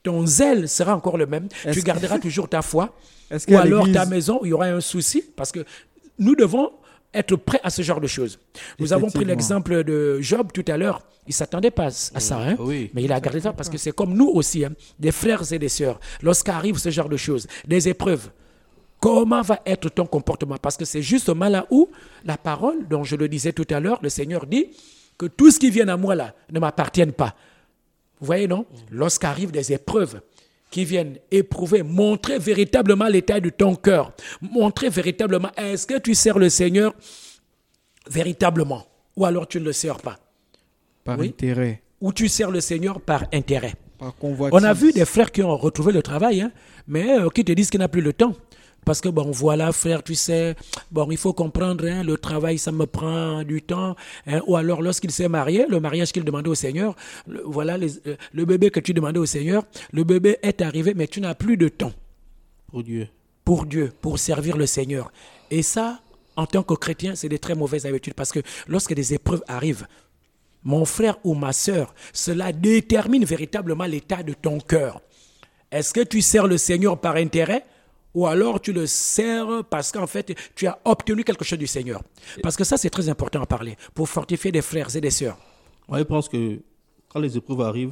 ton zèle sera encore le même. Est-ce Tu que- garderas toujours ta foi. Est-ce Ou qu'à alors ta l'église- maison, il y aura un souci. Parce que nous devons être prêts à ce genre de choses. Nous avons pris Effectivement. l'exemple de Job tout à l'heure. Il ne s'attendait pas à ça. Hein? Oui. Mais il a gardé ça parce que c'est comme nous aussi, hein, des frères et des sœurs. Lorsqu'arrive ce genre de choses, des épreuves, comment va être ton comportement? Parce que c'est justement là où la parole, dont je le disais tout à l'heure, le Seigneur dit que tout ce qui vient à moi là ne m'appartienne pas. Vous voyez, non? Lorsqu'arrivent des épreuves qui viennent éprouver, montrer véritablement l'état de ton cœur, montrer véritablement, est-ce que tu sers le Seigneur véritablement ou alors tu ne le sers pas? Par Oui. intérêt, Ou tu sers le Seigneur par intérêt? par convoitise. On a vu des frères qui ont retrouvé le travail, hein, mais euh, qui te disent qu'ils n'ont plus le temps. Parce que, bon, voilà, frère, tu sais, bon, il faut comprendre, hein, le travail, ça me prend du temps. Hein, ou alors, lorsqu'il s'est marié, le mariage qu'il demandait au Seigneur, le, voilà, les, euh, le bébé que tu demandais au Seigneur, le bébé est arrivé, mais tu n'as plus de temps Pour Dieu. pour Dieu, pour servir le Seigneur. Et ça, en tant que chrétien, c'est des très mauvaises habitudes. Parce que lorsque des épreuves arrivent, mon frère ou ma sœur, cela détermine véritablement l'état de ton cœur. Est-ce que tu sers le Seigneur par intérêt ou alors tu le sers parce qu'en fait, tu as obtenu quelque chose du Seigneur? Parce que ça, c'est très important à parler pour fortifier des frères et des sœurs. Moi, je pense que quand les épreuves arrivent,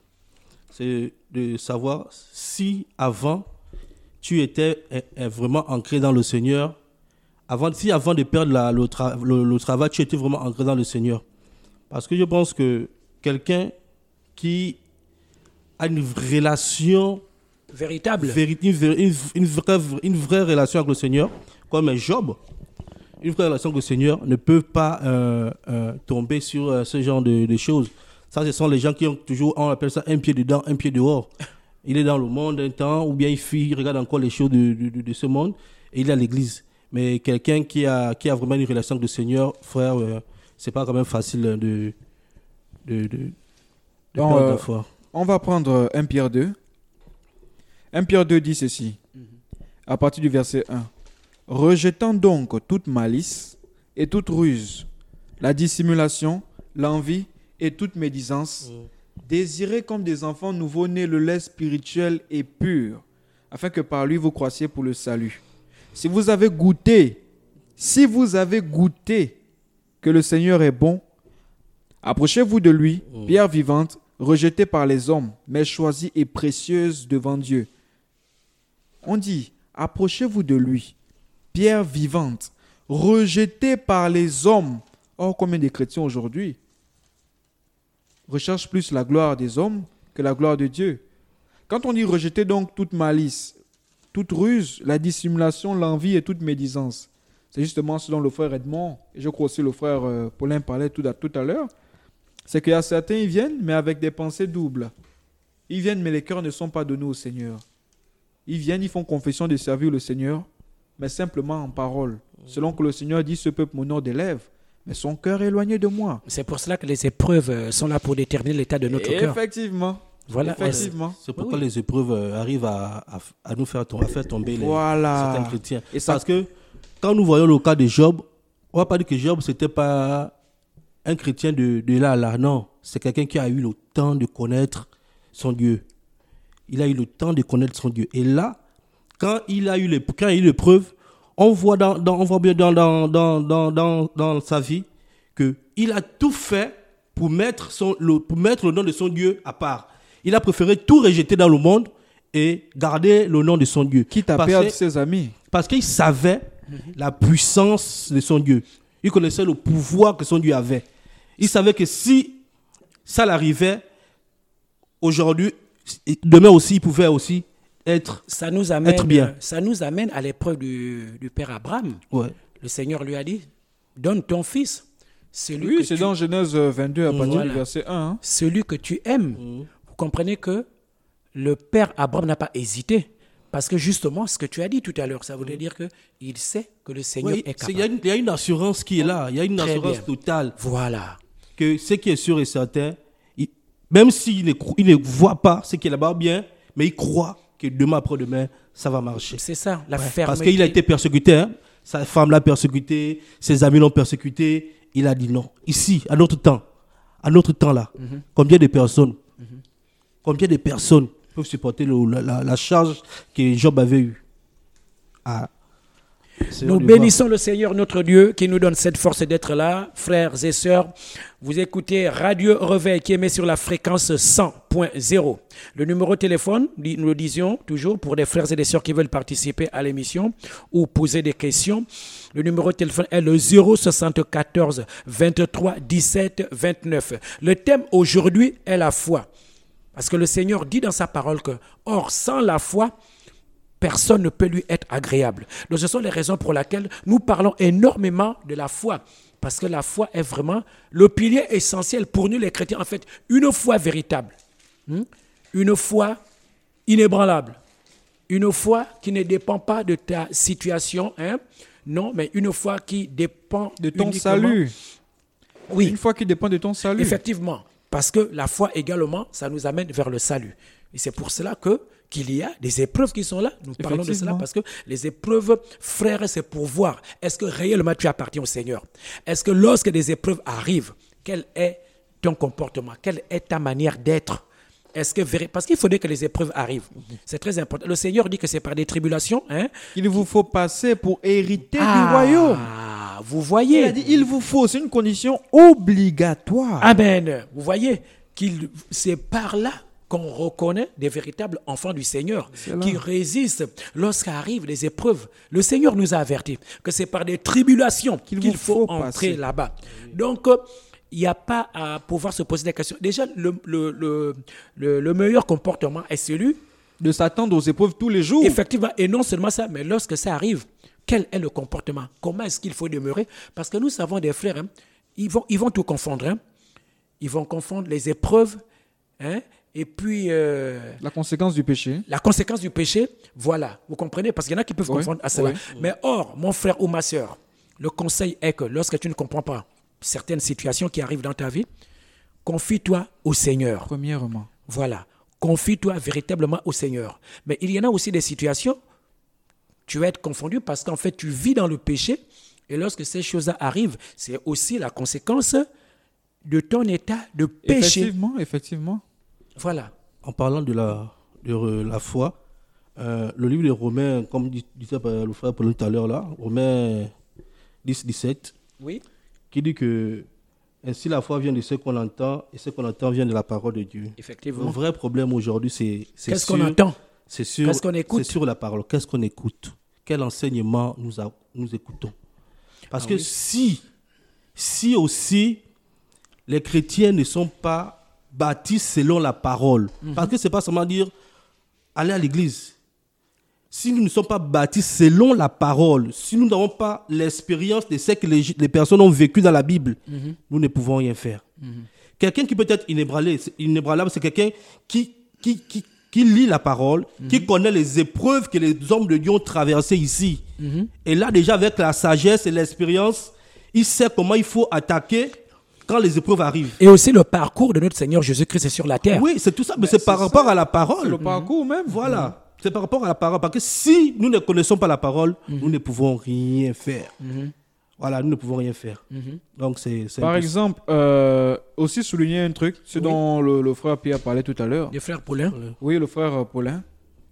c'est de savoir si avant, tu étais eh, eh, vraiment ancré dans le Seigneur. Avant, si avant de perdre la- le, tra- le- le travail, tu étais vraiment ancré dans le Seigneur. Parce que je pense que quelqu'un qui a une relation, Véritable. véri- une, vé- une- une vraie, une vraie relation avec le Seigneur, comme un Job, une vraie relation avec le Seigneur, ne peut pas euh, euh, tomber sur euh, ce genre de, de choses. Ça, ce sont les gens qui ont toujours, on appelle ça un pied dedans, un pied dehors. Il est dans le monde un temps, ou bien il, fuit, il regarde encore les choses de, de, de- de ce monde, et il est à l'église. Mais quelqu'un qui a, qui a vraiment une relation avec le Seigneur, frère, euh, c'est pas quand même facile de, de, de, de Bon, perdre euh, la foi. On va prendre un Pierre deux. un Pierre deux dit ceci, à partir du verset un. Rejetant donc toute malice et toute ruse, la dissimulation, l'envie et toute médisance, désirez comme des enfants nouveau-nés le lait spirituel et pur, afin que par lui vous croissiez pour le salut. Si vous avez goûté, si vous avez goûté que le Seigneur est bon, approchez-vous de lui, pierre vivante, rejetée par les hommes, mais choisie et précieuse devant Dieu. On dit, approchez-vous de lui, pierre vivante, rejetée par les hommes. Or, combien de chrétiens aujourd'hui recherchent plus la gloire des hommes que la gloire de Dieu? Quand on dit rejeter donc toute malice, toute ruse, la dissimulation, l'envie et toute médisance, c'est justement ce dont le frère Edmond, et je crois aussi le frère euh, Paulin parlait tout à, tout à l'heure, c'est qu'il y a certains, ils viennent, mais avec des pensées doubles. Ils viennent, mais les cœurs ne sont pas donnés au Seigneur. Ils viennent, ils font confession de servir le Seigneur, mais simplement en parole. Selon que le Seigneur dit, ce peuple m'honore des lèvres, mais son cœur est éloigné de moi. C'est pour cela que les épreuves euh, sont là pour déterminer l'état de notre cœur. Effectivement. Voilà. Effectivement. C'est pourquoi oui. les épreuves euh, arrivent à, à, à nous faire, tom- à faire tomber les, Voilà. certains chrétiens. Et ça- Parce que quand nous voyons le cas de Job, on ne va pas dire que Job, ce n'était pas un chrétien de, de là à là. Non, c'est quelqu'un qui a eu le temps de connaître son Dieu. Il a eu le temps de connaître son Dieu. Et là, quand il a eu les, quand il a eu l'épreuve, on voit, dans, dans, on voit bien dans, dans, dans, dans, dans, dans sa vie qu'il a tout fait pour mettre, son, le, pour mettre le nom de son Dieu à part. Il a préféré tout rejeter dans le monde et garder le nom de son Dieu. Quitte à Parce perdre que- ses amis. Parce qu'il savait la puissance de son Dieu. Il connaissait le pouvoir que son Dieu avait. Il savait que si ça l'arrivait, aujourd'hui, demain aussi, il pouvait aussi être... Ça nous amène, Être bien. ça nous amène à l'épreuve du, du père Abraham. Ouais. Le Seigneur lui a dit, donne ton fils, celui, Oui, que, c'est tu, dans Genèse vingt-deux, à partir Voilà. du verset un. hein. celui que tu aimes. Vous comprenez que le père Abraham n'a pas hésité. Parce que justement, ce que tu as dit tout à l'heure, ça voulait dire qu'il sait que le Seigneur Ouais, est c'est- capable. il y, a une- il y a une assurance qui est là. Il y a une Très assurance bien. totale Voilà. que ce qui est sûr et certain, il- même s'il ne, cro- il ne voit pas ce qui est là-bas bien, mais il croit que demain après-demain, ça va marcher. C'est ça, la Ouais, fermeté. parce qu'il a été persécuté, hein. Sa femme l'a persécuté, ses amis l'ont persécuté. Il a dit non. Ici, à notre temps, à notre temps là, combien de personnes, combien de personnes peuvent supporter le- la, la- la charge que Job avait eue. Ah. Nous bénissons le Seigneur notre Dieu qui nous donne cette force d'être là. Frères et sœurs, vous écoutez Radio Réveil qui émet sur la fréquence cent point zéro. Le numéro de téléphone, nous le disions toujours pour des frères et des sœurs qui veulent participer à l'émission ou poser des questions. Le numéro de téléphone est le zéro soixante-quatorze vingt-trois dix-sept vingt-neuf. Le thème aujourd'hui est la foi. Parce que le Seigneur dit dans sa parole que, or, sans la foi, personne ne peut lui être agréable. Donc, ce sont les raisons pour lesquelles nous parlons énormément de la foi. Parce que la foi est vraiment le pilier essentiel pour nous les chrétiens. En fait, une foi véritable, hein? Une foi inébranlable, une foi qui ne dépend pas de ta situation, hein? Non, mais une foi qui dépend De ton uniquement- salut. Oui, Une fois qui dépend de ton salut. effectivement. Parce que la foi également, ça nous amène vers le salut. Et c'est pour cela que qu'il y a des épreuves qui sont là. Nous parlons de cela Effectivement. parce que les épreuves, frères, c'est pour voir est-ce que réellement tu appartiens au Seigneur. Est-ce que lorsque des épreuves arrivent, quel est ton comportement? Quelle est ta manière d'être? Est-ce que véri- Parce qu'il faudrait que les épreuves arrivent. C'est très important. Le Seigneur dit que c'est par des tribulations. Hein? Il vous faut passer pour hériter Ah, du royaume. vous Il voyez. a dit, il vous faut, c'est une condition obligatoire. Amen. Vous voyez qu'il c'est par là qu'on reconnaît des véritables enfants du Seigneur là. qui résistent lorsqu'arrivent les épreuves. Le Seigneur nous a avertis que c'est par des tribulations qu'il, Qu'il vous faut, faut entrer passer. là-bas. Donc, euh, il n'y a pas à pouvoir se poser des questions. Déjà, le, le, le, le, le meilleur comportement est celui, De s'attendre aux épreuves tous les jours. effectivement, et non seulement ça, mais lorsque ça arrive, quel est le comportement? Comment est-ce qu'il faut demeurer? Parce que nous savons des frères, hein, ils, vont, ils vont tout confondre. Hein. Ils vont confondre les épreuves, hein, et puis euh, La conséquence du péché. la conséquence du péché. Voilà, vous comprenez? Parce qu'il y en a qui peuvent Oui, confondre à cela. oui. Mais or, mon frère ou ma sœur, le conseil est que lorsque tu ne comprends pas certaines situations qui arrivent dans ta vie, confie-toi au Seigneur. Premièrement. Voilà. Confie-toi véritablement au Seigneur. Mais il y en a aussi des situations, tu vas être confondu parce qu'en fait, tu vis dans le péché. Et lorsque ces choses-là arrivent, c'est aussi la conséquence de ton état de péché. Effectivement, effectivement. Voilà. En parlant de la, de re- la foi, euh, le livre de Romains, comme dit- disait euh, le frère Paul tout à l'heure, là, Romains dix, dix-sept, Oui. qui dit que ainsi la foi vient de ce qu'on entend et ce qu'on entend vient de la parole de Dieu. Le Effectivement. vrai problème aujourd'hui, c'est c'est Qu'est-ce sur- qu'on entend? c'est sur, Qu'est-ce qu'on écoute? c'est sur la parole. Qu'est-ce qu'on écoute? Quel enseignement nous, a- nous écoutons? Parce Ah que oui. si, si aussi les chrétiens ne sont pas bâtis selon la parole, Mhm. parce que c'est pas seulement dire aller à l'église. Si nous ne sommes pas bâtis selon la parole, si nous n'avons pas l'expérience de ce que les, les personnes ont vécu dans la Bible, Mhm. nous ne pouvons rien faire. Quelqu'un qui peut être inébranlé- inébranlable, c'est quelqu'un qui, qui, qui, qui lit la parole, qui connaît les épreuves que les hommes de Dieu ont traversées ici. Et là, déjà, avec la sagesse et l'expérience, il sait comment il faut attaquer quand les épreuves arrivent. Et aussi le parcours de notre Seigneur Jésus-Christ sur la terre. Oui, c'est tout ça, mais c'est par c'est rapport ça. à la C'est parole. le parcours même. Voilà, c'est par rapport à la parole. Parce que si nous ne connaissons pas la parole, nous ne pouvons rien faire. Voilà, nous ne pouvons rien faire. Donc, c'est. c'est un Par peu- exemple, euh, aussi souligner un truc, ce Oui. dont le, le frère Pierre parlait tout à l'heure. Les frères Paulin. Oui, le frère euh, Paulin.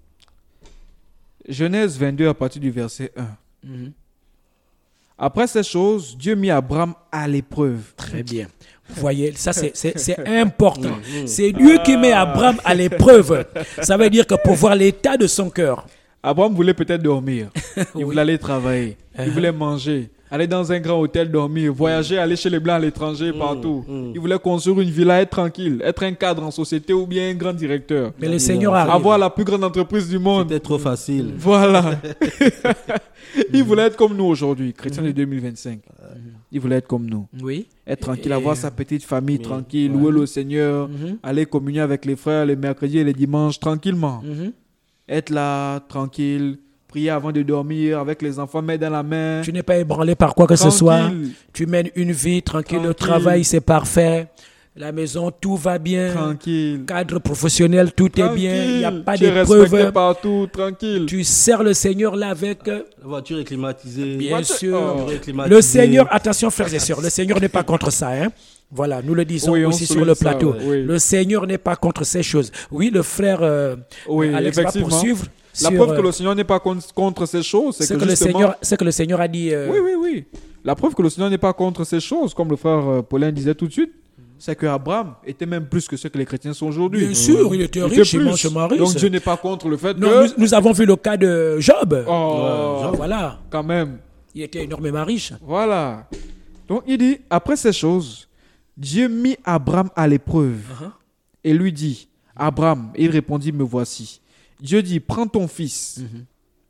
Genèse vingt-deux à partir du verset un. Mhm. Après ces choses, Dieu mit Abraham à l'épreuve. Très bien. Vous voyez, ça c'est, c'est, c'est important. C'est Dieu qui met Abraham à l'épreuve. Ça veut dire que pour voir l'état de son cœur. Abraham voulait peut-être dormir. Il Oui. voulait aller travailler. Il Uh-huh. voulait manger. Aller dans un grand hôtel dormir. Voyager, aller chez les Blancs à l'étranger, partout. Il voulait construire une villa, être tranquille. Être un cadre en société ou bien un grand directeur. Mais le Seigneur arrive. Avoir la plus grande entreprise du monde. C'était trop facile. Voilà. Il voulait être comme nous aujourd'hui, chrétiens de deux mille vingt-cinq. Il voulait être comme nous. Oui. Être tranquille, Et- avoir sa petite famille Mais- tranquille, ouais. louer le Seigneur, Mhm. aller communier avec les frères les mercredis et les dimanches tranquillement. Mhm. Être là, tranquille, prier avant de dormir avec les enfants, main dans la main. Tu n'es pas ébranlé par quoi que ce soit. Tranquille. Tu mènes une vie tranquille. Le Tranquille. travail, c'est parfait. La maison, tout va bien. Tranquille. Cadre professionnel, tout est bien. Il n'y a Tranquille. pas Tu es respecté d'épreuve. partout, tranquille. Tu sers le Seigneur là avec, euh, La voiture est climatisée. bien Voiture- sûr, Oh. La voiture est climatisée. le Seigneur. Attention, frères et sœurs, le Seigneur n'est pas contre ça. Hein. Voilà, nous le disons Oui, on aussi sur souligne le ça, plateau. ouais. Oui. Le Seigneur n'est pas contre ces choses. Oui, le frère euh, Oui, Alex va effectivement. poursuivre La sur preuve que euh, le Seigneur n'est pas con- contre ces choses, c'est ce que, que, le justement... Seigneur, ce que le Seigneur a dit. euh, Oui, oui, oui. La preuve que le Seigneur n'est pas contre ces choses, comme le frère euh, Paulin disait tout de suite, c'est que Abraham était même plus que ce que les chrétiens sont aujourd'hui. Bien sûr, il était Il riche, était il plus. manchait riche. Donc Dieu n'est pas contre le fait Non, que... nous, nous avons vu le cas de Job. Oh, Ouais, Voilà, quand même. il était énormément riche. Voilà. Donc il dit, après ces choses, Dieu mit Abraham à l'épreuve Uh-huh. et lui dit, Abraham, il répondit, me voici. Dieu dit, prends ton fils. Mhm.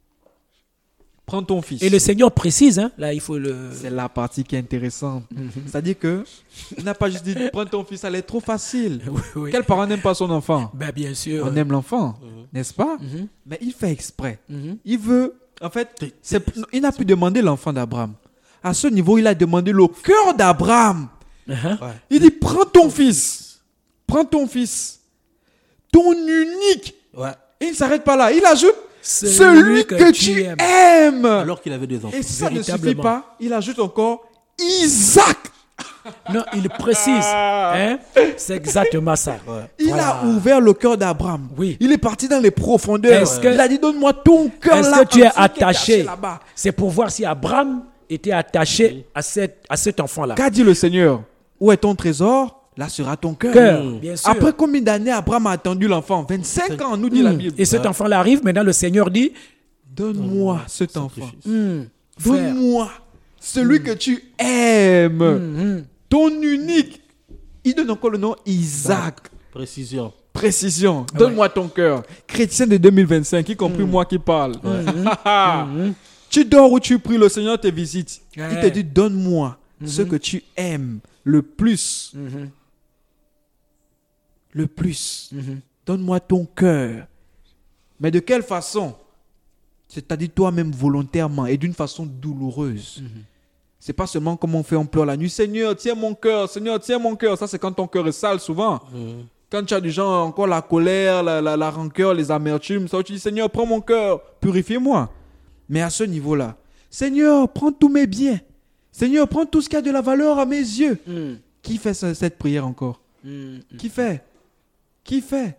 Prends ton fils. Et le Seigneur précise, hein, là il faut le... C'est la partie qui est intéressante. C'est-à-dire que il n'a pas juste dit, prends ton fils, ça allait être trop facile. Oui, oui. Quel parent n'aime pas son enfant? Ben, bien sûr. On aime l'enfant, n'est-ce pas? Mhm, Mais il fait exprès. mhm. Il veut, en fait, c'est- il n'a plus demandé l'enfant d'Abraham. À ce niveau, il a demandé le cœur d'Abraham. Uh-huh. Il dit, prends ton fils. Prends ton fils. Ton unique. Ouais. Et il ne s'arrête pas là. Il ajoute, Celui celui que que, tu tu aimes. aimes. Alors qu'il avait des enfants. Et si ça ne suffit Véritablement. pas, il ajoute encore Isaac. Non, il précise. Hein? C'est exactement ça. Il Voilà. a ouvert le cœur d'Abraham. Oui. Il est parti dans les profondeurs. Est-ce que- il a dit, donne-moi ton cœur Est-ce là. que tu es entier qui caché attaché? là-bas. C'est pour voir si Abraham était attaché à, cette, à cet enfant-là. Qu'a dit le Seigneur? Où est ton trésor? Là sera ton cœur. Cœur, bien sûr. Après combien d'années Abraham a attendu l'enfant? vingt-cinq ans, nous dit la Bible. Et cet enfant-là arrive, maintenant le Seigneur dit, Donne-moi cet enfant. Hum, frère, Donne-moi celui que tu aimes. hum, Ton unique. Il donne encore le nom Isaac. Précision. Précision. Donne-moi ton cœur. Chrétien de deux mille vingt-cinq, y compris moi qui parle. Tu dors ou tu pries, le Seigneur te visite. Il te Ouais. dit, donne-moi ce que tu aimes le plus. mhm, Le plus. mhm. Donne-moi ton cœur. Mais de quelle façon? C'est-à-dire toi-même volontairement et d'une façon douloureuse. C'est pas seulement comme on fait, on pleure la nuit. Seigneur, tiens mon cœur. Seigneur, tiens mon cœur. Ça, c'est quand ton cœur est sale souvent. Quand tu as du genre encore la colère, la, la, la rancœur, les amertumes, ça, tu dis, Seigneur, prends mon cœur, purifie-moi. Mais à ce niveau-là, Seigneur, prends tous mes biens. Seigneur, prends tout ce qui a de la valeur à mes yeux. Hum, Qui fait ce- cette prière encore? hum, Qui fait? Qui fait?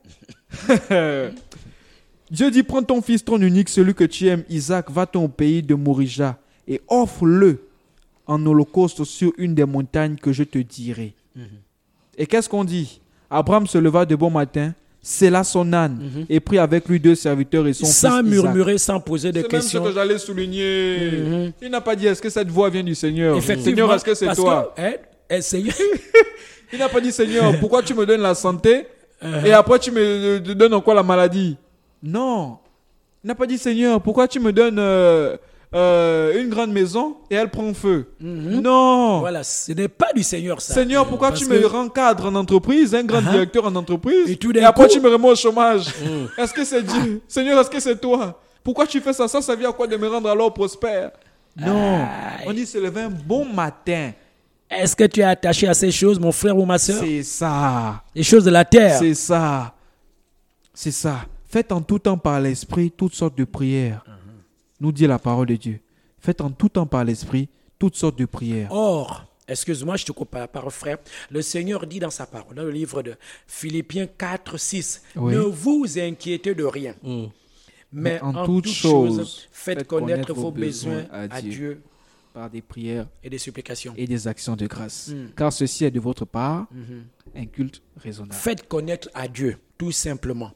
Dieu dit, prends ton fils, ton unique, celui que tu aimes, Isaac, va-t'en au pays de Morija et offre-le en holocauste sur une des montagnes que je te dirai. Et qu'est-ce qu'on dit? Abraham se leva de bon matin, scella son âne et prit avec lui deux serviteurs et son sans fils Isaac. murmurer, sans poser de C'est même ce questions. que j'allais souligner. Mhm. Il n'a pas dit, est-ce que cette voix vient du Seigneur? Effectivement, Seigneur, est-ce que c'est parce toi? que, hein, eh, Seigneur, Il n'a pas dit, Seigneur, pourquoi tu me donnes la santé et après tu me euh, donnes encore la maladie? Non. Il n'a pas dit, Seigneur, pourquoi tu me donnes euh, euh, une grande maison et elle prend feu? Non. voilà, ce n'est pas du Seigneur ça. Seigneur, pourquoi Parce tu que- me rends cadre en entreprise, un grand Uh-huh. directeur en entreprise, Et et, tout d'un après coup- tu me remets au chômage? Est-ce que c'est Dieu? Seigneur, est-ce que c'est toi? Pourquoi tu fais ça? Ça, ça vient à quoi de me rendre alors prospère? Non. Aïe. On dit, c'est levé un bon matin. Est-ce que tu es attaché à ces choses, mon frère ou ma soeur? C'est ça. Les choses de la terre. C'est ça. C'est ça. Faites en tout temps par l'esprit toutes sortes de prières. Nous dit la parole de Dieu. Faites en tout temps par l'esprit toutes sortes de prières. Or, excuse-moi, je te coupe par parole, frère. Le Seigneur dit dans sa parole, dans le livre de Philippiens quatre, six, Oui. ne vous inquiétez de rien, Mm. mais en en, toutes toutes choses, choses, faites connaître vos besoins à Dieu. Dieu Par des prières et des supplications. et des actions de grâce. Mm. Car ceci est de votre part Mhm. un culte raisonnable. Faites connaître à Dieu, tout simplement.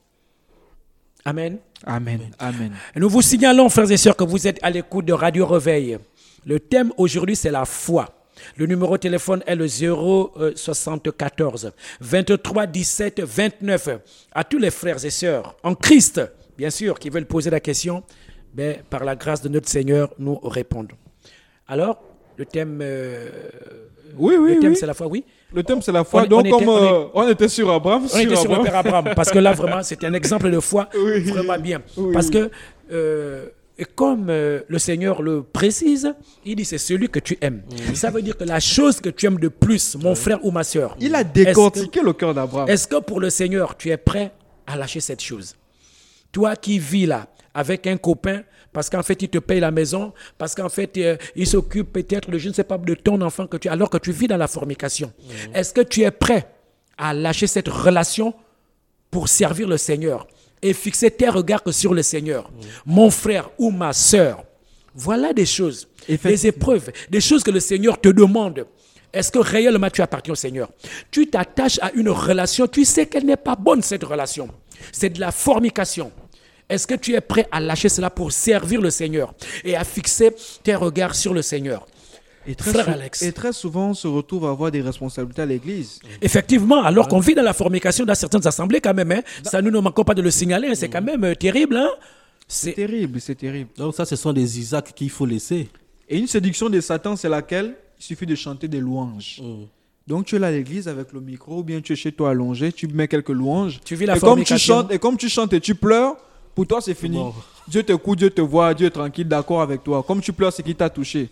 Amen. Amen. Amen. Et nous vous signalons, frères et sœurs, que vous êtes à l'écoute de Radio Réveil. Le thème aujourd'hui, c'est la foi. Le numéro de téléphone est le zéro soixante-quatorze vingt-trois dix-sept vingt-neuf. À tous les frères et sœurs en Christ, bien sûr, qui veulent poser la question, ben, par la grâce de notre Seigneur, nous répondons. Alors, le thème, euh, Oui, oui, le thème oui. c'est la foi, oui. Le thème, c'est la foi. On- Donc, on comme était- on euh, on était sur Abraham, On sur était sur le Abraham. Père Abraham, parce que là, vraiment, c'était un exemple de foi Oui. vraiment bien. Oui. Parce que, euh, et comme euh, le Seigneur le précise, il dit c'est celui que tu aimes. Ça veut dire que la chose que tu aimes de plus, mon frère ou ma soeur, Il a est-ce décortiqué le cœur d'Abraham. que, est-ce que pour le Seigneur, tu es prêt à lâcher cette chose? Toi qui vis là, avec un copain, parce qu'en fait, il te paye la maison, parce qu'en fait, euh, il s'occupe peut-être, de, je ne sais pas, de ton enfant, que tu, alors que tu vis dans la fornication. Mmh. Est-ce que tu es prêt à lâcher cette relation pour servir le Seigneur et fixer tes regards que sur le Seigneur? Mmh. Mon frère ou ma sœur, voilà des choses, des épreuves, des choses que le Seigneur te demande. Est-ce que réellement tu appartiens au Seigneur? Tu t'attaches à une relation, tu sais qu'elle n'est pas bonne cette relation. C'est de la fornication. Est-ce que tu es prêt à lâcher cela pour servir le Seigneur et à fixer tes regards sur le Seigneur? Et très, Frère sou- Alex. et très souvent, on se retrouve à avoir des responsabilités à l'église. Effectivement, alors qu'on vit dans la fornication dans certaines assemblées quand même, hein, ça nous ne manquons pas de le signaler, hein, c'est quand même euh, terrible. Hein. C'est... c'est terrible, c'est terrible. Donc ça, ce sont des Isaacs qu'il faut laisser. Et une séduction de Satan, c'est laquelle? Il suffit de chanter des louanges. Mm. Donc tu es là à l'église avec le micro, ou bien tu es chez toi allongé, tu mets quelques louanges. Tu vis la et fornication. Comme tu chantes, et comme tu chantes et tu pleures, pour toi c'est fini. Bon. Dieu t'écoute, Dieu te voit, Dieu est tranquille, d'accord avec toi. Comme tu pleures, c'est qui t'a touché.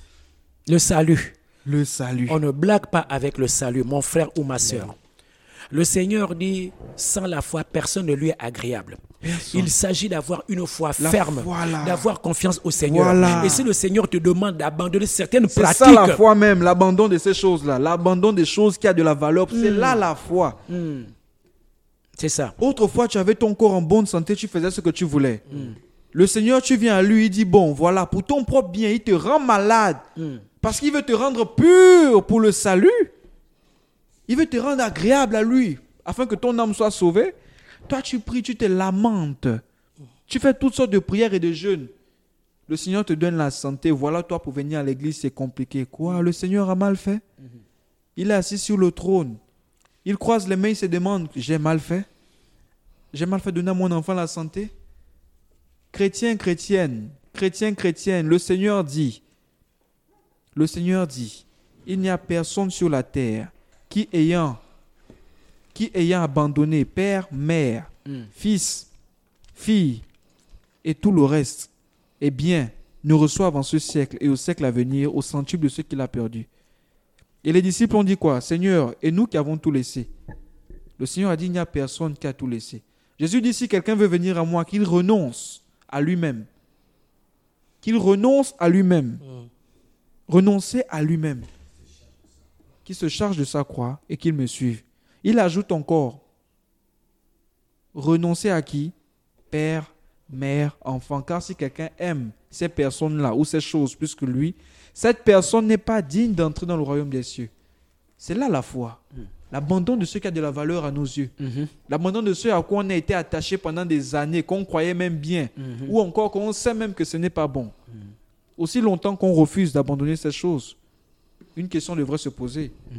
Le salut. Le salut. On ne blague pas avec le salut, mon frère ou ma sœur. Le Seigneur dit, sans la foi, personne ne lui est agréable. Personne. Il s'agit d'avoir une foi la ferme, foi, d'avoir confiance au Seigneur. Voilà. Et si le Seigneur te demande d'abandonner certaines c'est pratiques... C'est ça la foi même, l'abandon de ces choses-là, l'abandon des choses qui a de la valeur. Mm. C'est là la foi. Mm. C'est ça. Autrefois, tu avais ton corps en bonne santé, tu faisais ce que tu voulais. Mm. Le Seigneur, tu viens à lui, il dit, bon, voilà, pour ton propre bien, il te rend malade. Mm. Parce qu'il veut te rendre pur pour le salut. Il veut te rendre agréable à lui, afin que ton âme soit sauvée. Toi, tu pries, tu te lamentes. Tu fais toutes sortes de prières et de jeûnes. Le Seigneur te donne la santé. Voilà, toi, pour venir à l'église, c'est compliqué. Quoi? Le Seigneur a mal fait? Il est assis sur le trône. Il croise les mains, il se demande, j'ai mal fait? J'ai mal fait donner à mon enfant la santé? Chrétien, chrétienne, chrétien, chrétienne, le Seigneur dit, le Seigneur dit, il n'y a personne sur la terre qui ayant, qui ayant abandonné père, mère, mm. fils, fille et tout le reste, eh bien, nous reçoivent en ce siècle et au siècle à venir au centuple de ce qu'il a perdu. Et les disciples ont dit quoi? Seigneur, et nous qui avons tout laissé? Le Seigneur a dit, il n'y a personne qui a tout laissé. Jésus dit, si quelqu'un veut venir à moi, qu'il renonce à lui-même. Qu'il renonce à lui-même. Mm. Renoncer à lui-même. Qu'il se charge de sa croix et qu'il me suive. Il ajoute encore, renoncer à qui? Père, mère, enfant. Car si quelqu'un aime ces personnes-là ou ces choses plus que lui, cette personne n'est pas digne d'entrer dans le royaume des cieux. C'est là la foi. Mm. L'abandon de ce qui a de la valeur à nos yeux. Mm-hmm. L'abandon de ce à quoi on a été attaché pendant des années, qu'on croyait même bien, mm-hmm. ou encore qu'on sait même que ce n'est pas bon. Mm. Aussi longtemps qu'on refuse d'abandonner ces choses, une question devrait se poser. Mm.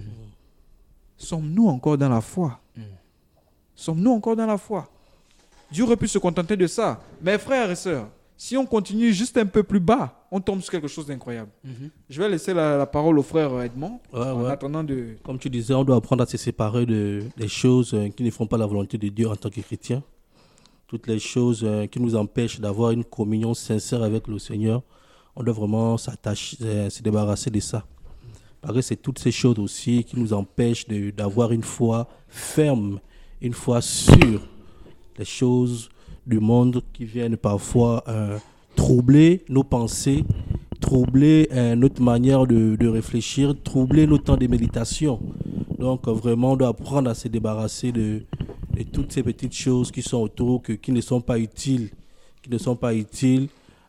Sommes-nous encore dans la foi? Mm. Sommes-nous encore dans la foi? Dieu aurait pu se contenter de ça. Mais frères et sœurs, si on continue juste un peu plus bas, on tombe sur quelque chose d'incroyable. Mm-hmm. Je vais laisser la, la parole au frère Edmond. Ouais, en ouais. attendant de... Comme tu disais, on doit apprendre à se séparer de, des choses qui ne font pas la volonté de Dieu en tant que chrétien. Toutes les choses qui nous empêchent d'avoir une communion sincère avec le Seigneur, on doit vraiment s'attacher, se débarrasser de ça. Parce que c'est toutes ces choses aussi qui nous empêchent de, d'avoir une foi ferme, une foi sûre. Les choses du monde qui viennent parfois euh, troubler nos pensées, troubler euh, notre manière de, de réfléchir, troubler notre temps de méditation. Donc euh, vraiment, on doit apprendre à se débarrasser de, de toutes ces petites choses qui sont autour, que, qui ne sont pas utiles, qui ne sont pas utiles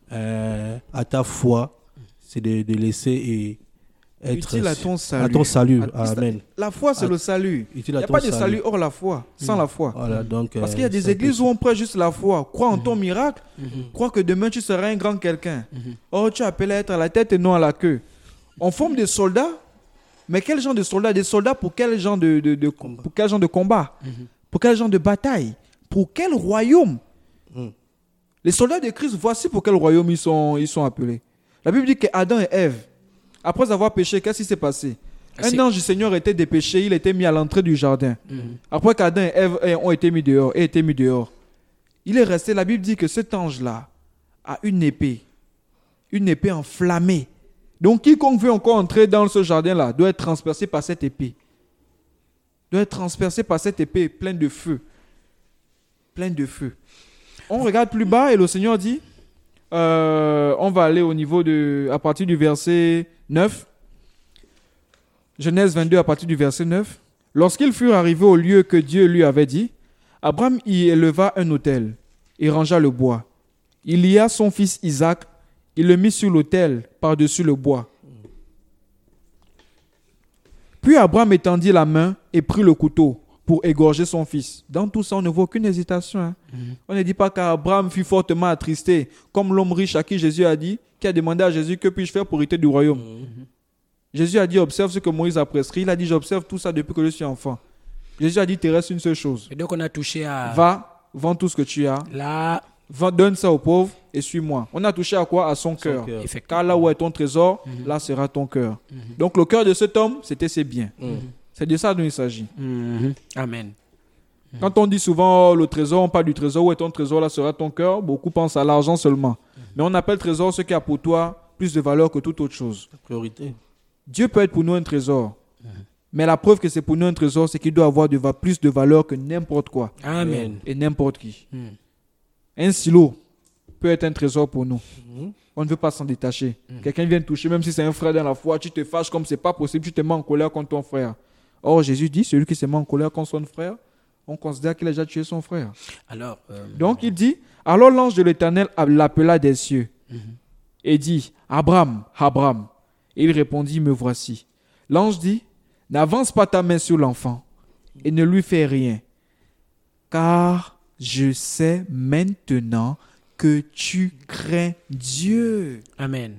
euh, à ta foi. C'est de, de laisser et être utile à ton salut. À ton salut. Amen. La foi, c'est à, le salut. Il n'y a pas de salut. salut hors la foi, sans mmh. la foi. Voilà, donc, Parce qu'il y a des églises où on prêche juste la foi. Crois en mmh. ton miracle. Mmh. Crois que demain tu seras un grand quelqu'un. Mmh. Or, tu es appelé à être à la tête et non à la queue. On forme des soldats. Mais quel genre de soldats? Des soldats pour quel genre de, de, de, pour quel genre de combat? Mmh. Pour quel genre de bataille? Pour quel royaume? mmh. Les soldats de Christ, voici pour quel royaume ils sont, ils sont appelés. La Bible dit qu'Adam et Ève, après avoir péché, qu'est-ce qui s'est passé? Un C'est... ange du Seigneur était dépêché, il était mis à l'entrée du jardin. Mm-hmm. Après qu'Adam et Ève ont été mis dehors, et été mis dehors, il est resté, la Bible dit que cet ange-là a une épée, une épée enflammée. Donc quiconque veut encore entrer dans ce jardin-là doit être transpercé par cette épée. Doit être transpercé par cette épée pleine de feu. Pleine de feu. on regarde plus bas et le Seigneur dit, euh, on va aller au niveau de, à partir du verset neuf. Genèse vingt-deux à partir du verset neuf. Lorsqu'ils furent arrivés au lieu que Dieu lui avait dit, Abraham y éleva un autel et rangea le bois. Il lia son fils Isaac, il le mit sur l'autel par-dessus le bois. Puis Abraham étendit la main et prit le couteau pour égorger son fils. Dans tout ça, on ne voit aucune hésitation. Hein. Mm-hmm. On ne dit pas qu'Abraham fut fortement attristé, comme l'homme riche à qui Jésus a dit, qui a demandé à Jésus, que puis-je faire pour hériter du royaume. Mm-hmm. Jésus a dit, observe ce que Moïse a prescrit. Il a dit, j'observe tout ça depuis que je suis enfant. Jésus a dit, il te reste une seule chose. Et donc on a touché à... Va, vends tout ce que tu as. Là... Va, donne ça aux pauvres et suis-moi. On a touché à quoi? À son, son cœur. Car là où est ton trésor, mm-hmm. là sera ton cœur. Mm-hmm. Donc le cœur de cet homme, c'était ses biens. Mm-hmm. C'est de ça dont il s'agit. Mm-hmm. Amen. Mm-hmm. Quand on dit souvent oh, le trésor, on parle du trésor, où est ton trésor, là sera ton cœur, beaucoup pensent à l'argent seulement. Mm-hmm. Mais on appelle trésor ce qui a pour toi plus de valeur que toute autre chose. La priorité. Dieu peut être pour nous un trésor. Mm-hmm. Mais la preuve que c'est pour nous un trésor, c'est qu'il doit avoir de, plus de valeur que n'importe quoi. Amen. Et n'importe qui. Mm. Un silo peut être un trésor pour nous. Mm-hmm. On ne veut pas s'en détacher. Mm. Quelqu'un vient te toucher, même si c'est un frère dans la foi, tu te fâches comme c'est pas possible, tu te mets en colère contre ton frère. Or, Jésus dit, celui qui se met en colère contre son frère, on considère qu'il a déjà tué son frère. Alors, euh... Donc, il dit, alors l'ange de l'Éternel l'appela des cieux mm-hmm. et dit, Abraham, Abraham. Et il répondit, me voici. L'ange dit, n'avance pas ta main sur l'enfant et ne lui fais rien, car je sais maintenant que tu crains Dieu. Amen.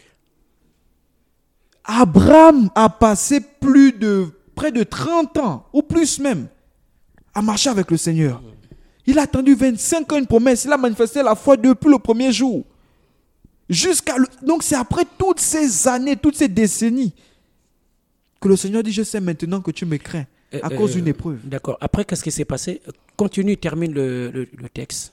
Abraham a passé plus de, près de trente ans, ou plus même, à marcher avec le Seigneur. Il a attendu vingt-cinq ans une promesse. Il a manifesté la foi depuis le premier jour. Jusqu'à le... Donc c'est après toutes ces années, toutes ces décennies, que le Seigneur dit, je sais maintenant que tu me crains, à euh, cause d'une épreuve. D'accord. Après, qu'est-ce qui s'est passé? Continue, termine le, le, le texte.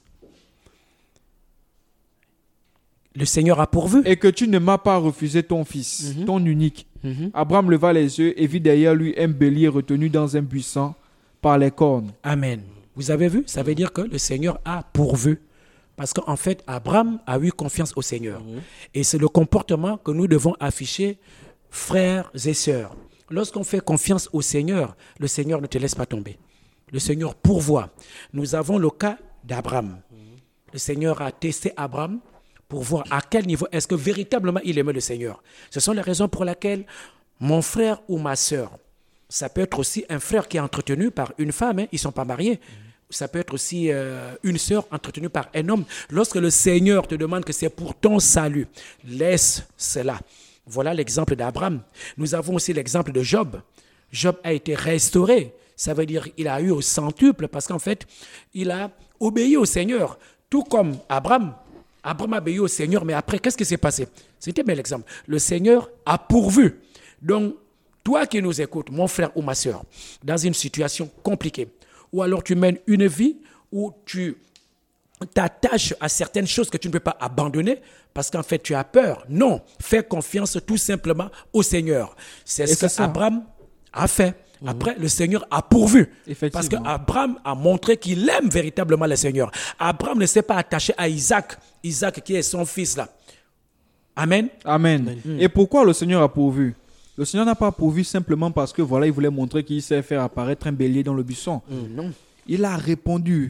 Le Seigneur a pourvu. Et que tu ne m'as pas refusé ton fils, mm-hmm. ton unique. Mm-hmm. Abraham leva les yeux et vit derrière lui un bélier retenu dans un buisson par les cornes. Amen. Vous avez vu? Ça veut dire que le Seigneur a pourvu. Parce qu'en fait, Abraham a eu confiance au Seigneur. Mm-hmm. Et c'est le comportement que nous devons afficher, frères et sœurs. Lorsqu'on fait confiance au Seigneur, le Seigneur ne te laisse pas tomber. Le Seigneur pourvoit. Nous avons le cas d'Abraham. Le Seigneur a testé Abraham pour voir à quel niveau est-ce que véritablement il aimait le Seigneur. Ce sont les raisons pour lesquelles mon frère ou ma sœur, ça peut être aussi un frère qui est entretenu par une femme, hein, ils ne sont pas mariés. Ça peut être aussi euh, une sœur entretenue par un homme. Lorsque le Seigneur te demande que c'est pour ton salut, laisse cela. Voilà l'exemple d'Abraham. Nous avons aussi l'exemple de Job. Job a été restauré. Ça veut dire qu'il a eu au centuple parce qu'en fait, il a obéi au Seigneur. Tout comme Abraham. Abraham a obéi au Seigneur, mais après, qu'est-ce qui s'est passé? C'était bien l'exemple. Le Seigneur a pourvu. Donc, toi qui nous écoutes, mon frère ou ma sœur, dans une situation compliquée, ou alors tu mènes une vie où tu t'attaches à certaines choses que tu ne peux pas abandonner parce qu'en fait tu as peur. Non, fais confiance tout simplement au Seigneur. C'est ce qu'Abraham a fait. Mmh. Après, le Seigneur a pourvu. Parce qu'Abraham a montré qu'il aime véritablement le Seigneur. Abraham ne s'est pas attaché à Isaac. Isaac qui est son fils là. Amen. Amen. Mmh. Et pourquoi le Seigneur a pourvu? Le Seigneur n'a pas pourvu simplement parce que voilà, il voulait montrer qu'il sait faire apparaître un bélier dans le buisson. Mmh, non. Il a répondu.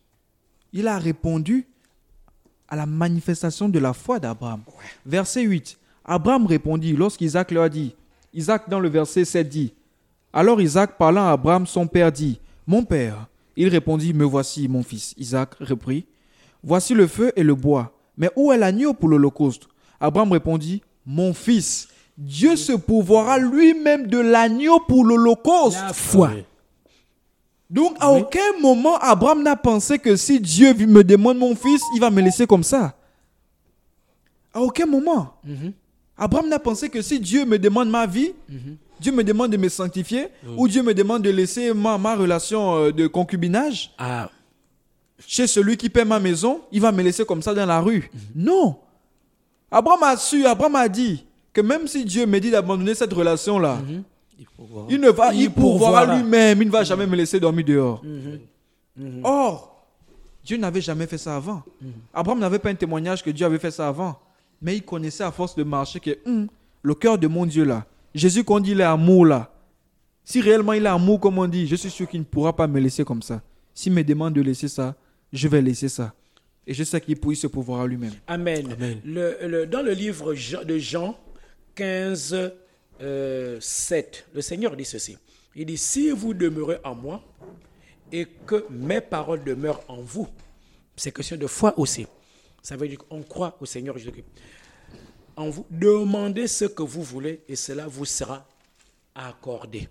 Il a répondu à la manifestation de la foi d'Abraham. Ouais. Verset huit. Abraham répondit lorsqu'Isaac leur a dit. Isaac dans le verset sept dit. Alors Isaac parlant à Abraham son père dit. Mon père. Il répondit, me voici mon fils. Isaac reprit. Voici le feu et le bois. Mais où est l'agneau pour l'holocauste? Abraham répondit, mon fils. Dieu se pourvoira lui-même de l'agneau pour l'holocauste. La foi. Donc, à oui. aucun moment, Abraham n'a pensé que si Dieu me demande mon fils, il va me laisser comme ça. À aucun moment. Mm-hmm. Abraham n'a pensé que si Dieu me demande ma vie, mm-hmm. Dieu me demande de me sanctifier, mm. ou Dieu me demande de laisser ma, ma relation de concubinage ah. chez celui qui paie ma maison, il va me laisser comme ça dans la rue. Mm-hmm. Non. Abraham a su, Abraham a dit que même si Dieu me dit d'abandonner cette relation-là, mm-hmm. Il ne va, il, il pourvoira lui-même, il ne va jamais me laisser dormir dehors. Mm-hmm. Mm-hmm. Or, Dieu n'avait jamais fait ça avant. Mm. Abraham n'avait pas un témoignage que Dieu avait fait ça avant. Mais il connaissait à force de marcher que hum, le cœur de mon Dieu là, Jésus qu'on dit il est amour là, si réellement il est amour comme on dit, je suis sûr qu'il ne pourra pas me laisser comme ça. S'il me demande de laisser ça, je vais laisser ça. Et je sais qu'il pourrait se pouvoir à lui-même. Amen. Amen. Le, le- dans le livre Jean- de Jean quinze, euh, sept, le Seigneur dit ceci. Il dit, si vous demeurez en moi et que mes paroles demeurent en vous, c'est question de foi aussi. Ça veut dire qu'on croit au Seigneur Jésus-Christ. En vous, demandez ce que vous voulez et cela vous sera accordé.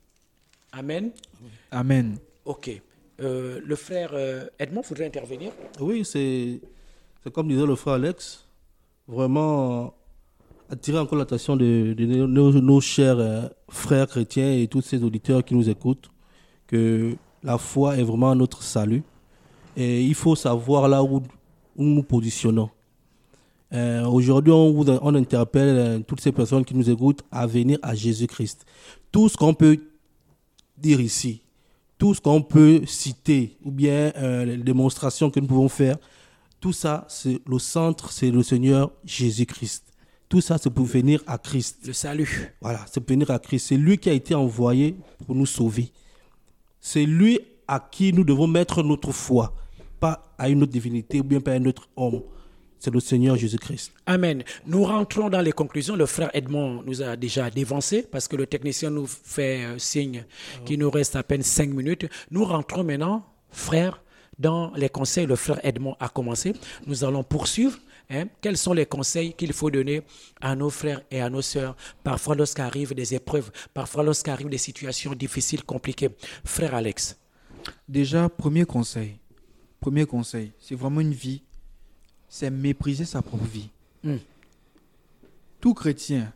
Amen. Amen. Ok. Euh, le frère euh, Edmond voudrait intervenir. Oui, c'est, c'est comme disait le frère Alex, vraiment attirer encore l'attention de, de nos, nos- nos chers euh, frères chrétiens et tous ces auditeurs qui nous écoutent, que la foi est vraiment notre salut. Et il faut savoir là où, où nous nous positionnons. Euh, aujourd'hui, on, vous- on interpelle euh, toutes ces personnes qui nous écoutent à venir à Jésus-Christ. Tout ce qu'on peut dire ici, tout ce qu'on peut citer, ou bien euh, les démonstrations que nous pouvons faire, tout ça, c'est le centre, c'est le Seigneur Jésus-Christ. Tout ça, c'est pour venir à Christ. Le salut. Voilà, c'est pour venir à Christ. C'est lui qui a été envoyé pour nous sauver. C'est lui à qui nous devons mettre notre foi, pas à une autre divinité ou bien pas à un autre homme. C'est le Seigneur Jésus-Christ. Amen. Nous rentrons dans les conclusions. Le frère Edmond nous a déjà dévancé parce que le technicien nous fait euh, signe qu'il nous reste à peine cinq minutes. Nous rentrons maintenant, frère, dans les conseils. Le frère Edmond a commencé. Nous allons poursuivre. Hein. Quels sont les conseils qu'il faut donner à nos frères et à nos sœurs, parfois lorsqu'arrivent des épreuves, parfois lorsqu'arrivent des situations difficiles, compliquées. Frère Alex. Déjà, premier conseil. Premier conseil, c'est vraiment une vie. C'est mépriser sa propre vie. Mm. Tout chrétien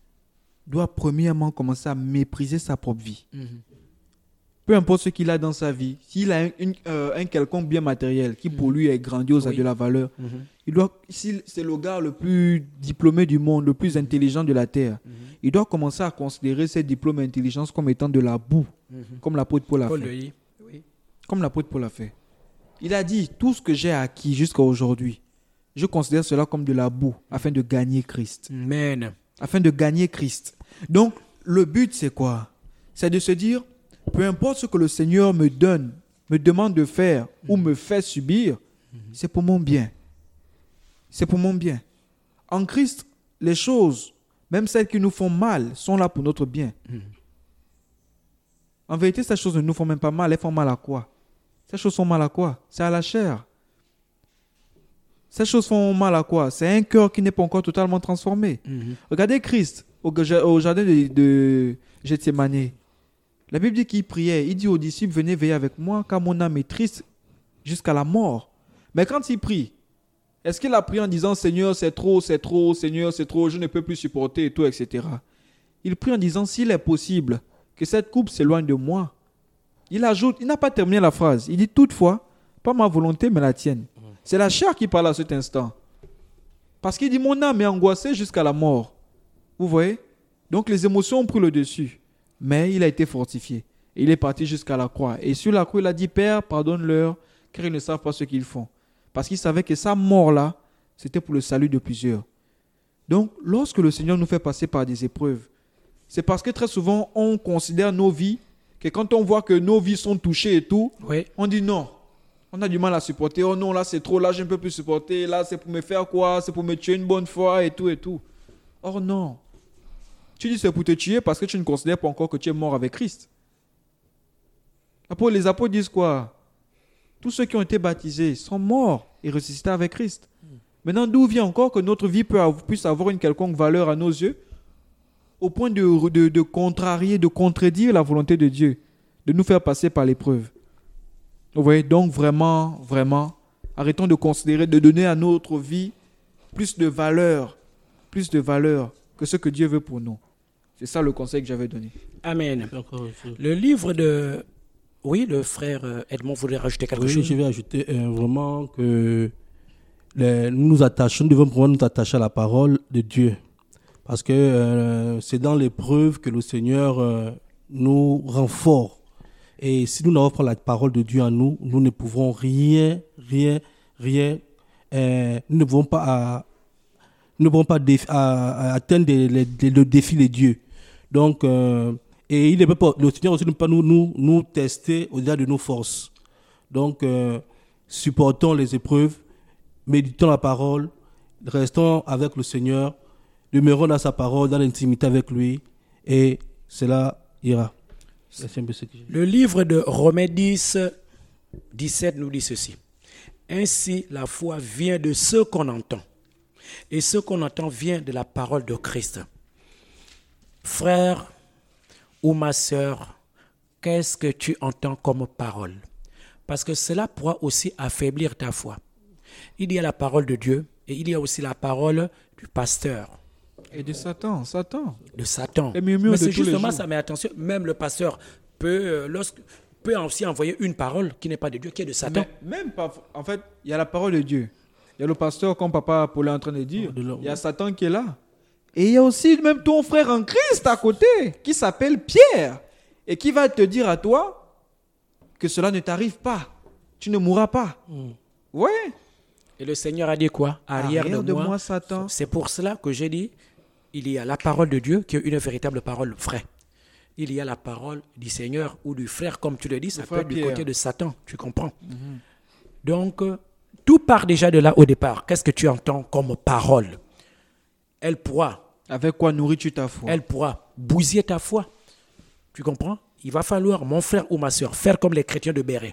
doit premièrement commencer à mépriser sa propre vie. Mhm. Peu importe ce qu'il a dans sa vie, s'il a un, une- euh, un quelconque bien matériel qui pour lui est grandiose, a Oui. de la valeur, Mhm. il doit, s'il- c'est le gars le plus diplômé du monde, le plus intelligent de la terre, Mhm. il doit commencer à considérer ses diplômes et intelligence comme étant de la boue, Mhm. comme l'apôtre Paul a Paul fait. le dit. Oui. Comme l'apôtre Paul a fait. Il a dit, tout ce que j'ai acquis jusqu'à aujourd'hui, je considère cela comme de la boue afin de gagner Christ. Amen. Afin de gagner Christ. Donc, le but, c'est quoi? C'est de se dire, peu importe ce que le Seigneur me donne, me demande de faire ou me fait subir, c'est pour mon bien. C'est pour mon bien. En Christ, les choses, même celles qui nous font mal, sont là pour notre bien. Mhm. En vérité, ces choses ne nous font même pas mal. Elles font mal à quoi? Ces choses font mal à quoi? C'est à la chair. Ces choses font mal à quoi? C'est un cœur qui n'est pas encore totalement transformé. Mhm. Regardez Christ au, au jardin de, de Gethsémani. La Bible dit qu'il priait. Il dit aux disciples, venez veiller avec moi car mon âme est triste jusqu'à la mort. Mais quand il prie, est-ce qu'il a prié en disant, Seigneur, c'est trop, c'est trop, Seigneur, c'est trop, je ne peux plus supporter et tout, et cetera. Il prie en disant, s'il est possible que cette coupe s'éloigne de moi. Il ajoute, il n'a pas terminé la phrase. Il dit, toutefois, pas ma volonté, mais la tienne. C'est la chair qui parle à cet instant. Parce qu'il dit, mon âme est angoissée jusqu'à la mort. Vous voyez? Donc les émotions ont pris le dessus. Mais il a été fortifié. Et il est parti jusqu'à la croix. Et sur la croix, il a dit, Père, pardonne-leur, car ils ne savent pas ce qu'ils font. Parce qu'il savait que sa mort-là, c'était pour le salut de plusieurs. Donc, lorsque le Seigneur nous fait passer par des épreuves, c'est parce que très souvent, on considère nos vies, que quand on voit que nos vies sont touchées et tout, Oui. on dit non. On a du mal à supporter. Oh non, là c'est trop, là je ne peux plus supporter. Là c'est pour me faire quoi? C'est pour me tuer une bonne fois et tout et tout. Or non. Tu dis c'est pour te tuer parce que tu ne considères pas encore que tu es mort avec Christ. Après, les apôtres disent quoi? Tous ceux qui ont été baptisés sont morts et ressuscités avec Christ. Maintenant, d'où vient encore que notre vie peut avoir, puisse avoir une quelconque valeur à nos yeux au point de, de, de contrarier, de contredire la volonté de Dieu, de nous faire passer par l'épreuve. Vous voyez, donc vraiment, vraiment, arrêtons de considérer, de donner à notre vie plus de valeur, plus de valeur que ce que Dieu veut pour nous. C'est ça le conseil que j'avais donné. Amen. D'accord. Le livre de... Oui, le frère euh, Edmond voulait rajouter quelque Oui, chose. je vais ajouter euh, vraiment que les- nous nous attachons, nous devons vraiment nous attacher à la parole de Dieu. Parce que euh, c'est dans l'épreuve que le Seigneur euh, nous rend forts. Et si nous n'avons pas la parole de Dieu en nous, nous ne pouvons rien, rien, rien, euh, nous ne pouvons pas, à, nous ne pouvons pas défi, à, à atteindre les, les, les, le défi de Dieu. Donc, euh, et il ne peut pas, le Seigneur aussi ne peut pas nous, nous, nous tester au-delà de nos forces. Donc, euh, supportons les épreuves, méditons la parole, restons avec le Seigneur, demeurons dans sa parole, dans l'intimité avec lui, et cela ira. Le livre de Romains dix, dix-sept nous dit ceci. Ainsi, la foi vient de ce qu'on entend. Et ce qu'on entend vient de la parole de Christ. Frère ou ma sœur, qu'est-ce que tu entends comme parole? Parce que cela pourra aussi affaiblir ta foi. Il y a la parole de Dieu et il y a aussi la parole du pasteur. Et de Satan, Satan. De Satan. Les Mais murmures de c'est tous les justement jours. ça, mais attention, même le pasteur peut, euh, lorsque, peut aussi envoyer une parole qui n'est pas de Dieu, qui est de Satan. Mais même pas. En fait, il y a la parole de Dieu. Il y a le pasteur, comme Papa Paul est en train de dire. Il y a Satan qui est là. Et il y a aussi même ton frère en Christ à côté, qui s'appelle Pierre, et qui va te dire à toi que cela ne t'arrive pas. Tu ne mourras pas. Mm. Ouais. Et le Seigneur a dit quoi? Arrière, Arrière de, de moi, moi, Satan. C'est pour cela que j'ai dit, il y a la parole de Dieu qui est une véritable parole vraie. Il y a la parole du Seigneur ou du frère, comme tu le dis, ça peut être du côté de Satan, tu comprends? Mm-hmm. Donc, euh, tout part déjà de là au départ. Qu'est-ce que tu entends comme parole? Elle pourra... Avec quoi nourris-tu ta foi? Elle pourra bousiller ta foi. Tu comprends? Il va falloir, mon frère ou ma soeur, faire comme les chrétiens de Béret.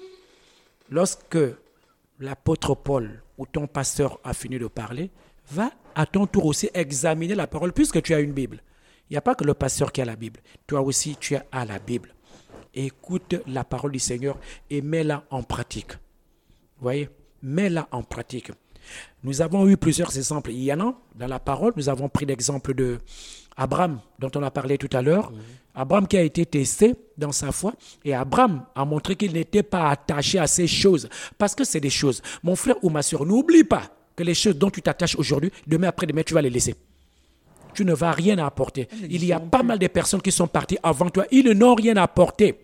Lorsque l'apôtre Paul ou ton pasteur a fini de parler, va à ton tour aussi examiner la parole, puisque tu as une Bible. Il n'y a pas que le pasteur qui a la Bible. Toi aussi, tu as la Bible. Écoute la parole du Seigneur et mets-la en pratique. Vous voyez? Mets-la en pratique. Nous avons eu plusieurs exemples. Il y en a dans la parole. Nous avons pris l'exemple de Abraham, dont on a parlé tout à l'heure. Mmh. Abraham qui a été testé dans sa foi. Et Abraham a montré qu'il n'était pas attaché à ces choses. Parce que c'est des choses. Mon frère ou ma soeur, n'oublie pas que les choses dont tu t'attaches aujourd'hui, demain après-demain, tu vas les laisser. Tu ne vas rien apporter. Il y a pas mal de personnes qui sont parties avant toi. Ils n'ont rien apporté.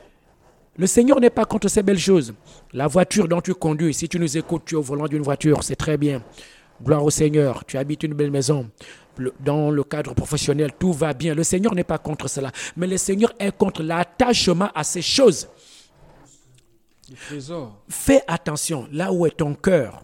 Le Seigneur n'est pas contre ces belles choses. La voiture dont tu conduis, si tu nous écoutes, tu es au volant d'une voiture, c'est très bien. Gloire au Seigneur, tu habites une belle maison. Dans le cadre professionnel, tout va bien. Le Seigneur n'est pas contre cela. Mais le Seigneur est contre l'attachement à ces choses. Fais attention, là où est ton cœur,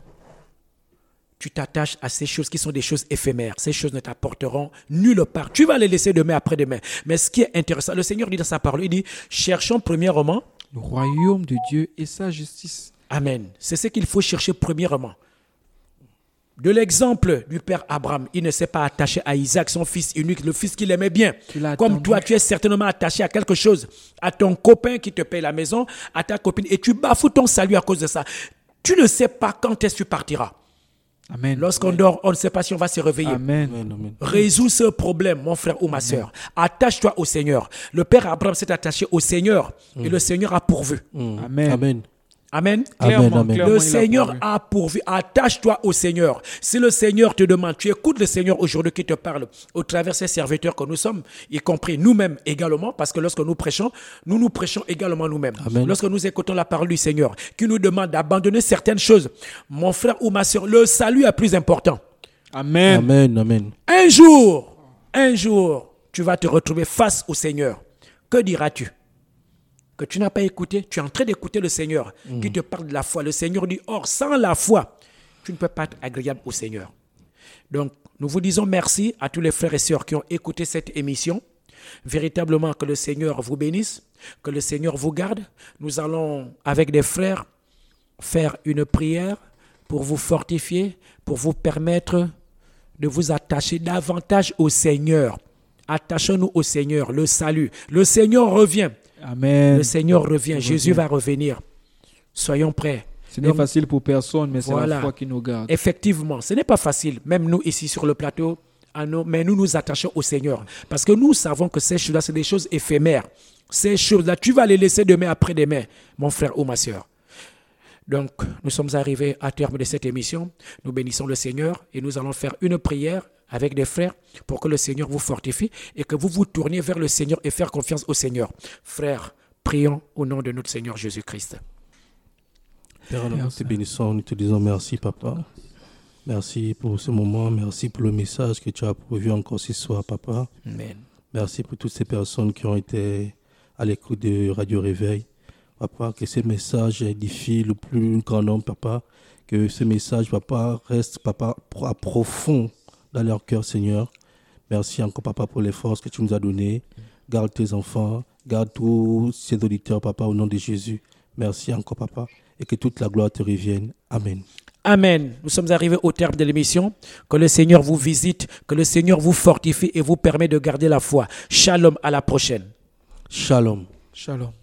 tu t'attaches à ces choses qui sont des choses éphémères. Ces choses ne t'apporteront nulle part. Tu vas les laisser demain après-demain. Mais ce qui est intéressant, le Seigneur dit dans sa parole, il dit, cherchons premièrement le royaume de Dieu et sa justice. Amen. C'est ce qu'il faut chercher premièrement. De l'exemple du père Abraham, il ne s'est pas attaché à Isaac, son fils unique, le fils qu'il aimait bien. Comme toi, tu es certainement attaché à quelque chose, à ton copain qui te paye la maison, à ta copine, et tu bafoues ton salut à cause de ça. Tu ne sais pas quand est-ce que tu partiras. Amen. Lorsqu'on Amen. dort, on ne sait pas si on va se réveiller. Amen. Amen. Résous ce problème, mon frère ou ma soeur. Attache-toi au Seigneur. Le père Abraham s'est attaché au Seigneur mm. et le Seigneur a pourvu. Mm. Amen. Amen. Amen. Clairement, Amen. Le Seigneur a pourvu. Attache-toi au Seigneur. Si le Seigneur te demande, tu écoutes le Seigneur aujourd'hui qui te parle au travers de ces serviteurs que nous sommes, y compris nous-mêmes également, parce que lorsque nous prêchons, nous nous prêchons également nous-mêmes. Amen. Lorsque nous écoutons la parole du Seigneur, qui nous demande d'abandonner certaines choses, mon frère ou ma soeur, le salut est plus important. Amen. Amen. Amen. Un jour, un jour, tu vas te retrouver face au Seigneur. Que diras-tu? Que tu n'as pas écouté, tu es en train d'écouter le Seigneur mmh. qui te parle de la foi. Le Seigneur dit, or, sans la foi, tu ne peux pas être agréable au Seigneur. Donc, nous vous disons merci à tous les frères et sœurs qui ont écouté cette émission. Véritablement, que le Seigneur vous bénisse, que le Seigneur vous garde. Nous allons, avec des frères, faire une prière pour vous fortifier, pour vous permettre de vous attacher davantage au Seigneur. Attachons-nous au Seigneur, le salut. Le Seigneur revient. Amen. Le Seigneur revient, Jésus revient. va revenir. Soyons prêts. Ce n'est Donc, facile pour personne, mais c'est voilà. la foi qui nous garde. Effectivement, ce n'est pas facile. Même nous, ici sur le plateau, nous, mais nous nous attachons au Seigneur. Parce que nous savons que ces choses-là, c'est des choses éphémères. Ces choses-là, tu vas les laisser demain après-demain, mon frère ou ma soeur. Donc, nous sommes arrivés à terme de cette émission. Nous bénissons le Seigneur et nous allons faire une prière avec des frères pour que le Seigneur vous fortifie et que vous vous tourniez vers le Seigneur et faire confiance au Seigneur. Frères, Prions au nom de notre Seigneur Jésus-Christ. Père, nous te bénissons, nous te disons merci, Papa. Merci pour ce moment, merci pour le message que tu as pourvu encore ce soir, Papa. Amen. Merci pour toutes ces personnes qui ont été à l'écoute de Radio Réveil. Papa, que ces messages édifient le plus grand nombre, Papa. Que ce message, Papa, reste, Papa, à profond dans leur cœur, Seigneur. Merci encore, Papa, pour les forces que tu nous as données. Garde tes enfants, garde tous ces auditeurs, Papa, au nom de Jésus. Merci encore, Papa, et que toute la gloire te revienne. Amen. Amen. Nous sommes arrivés au terme de l'émission. Que le Seigneur vous visite, que le Seigneur vous fortifie et vous permet de garder la foi. Shalom, à la prochaine. Shalom. Shalom.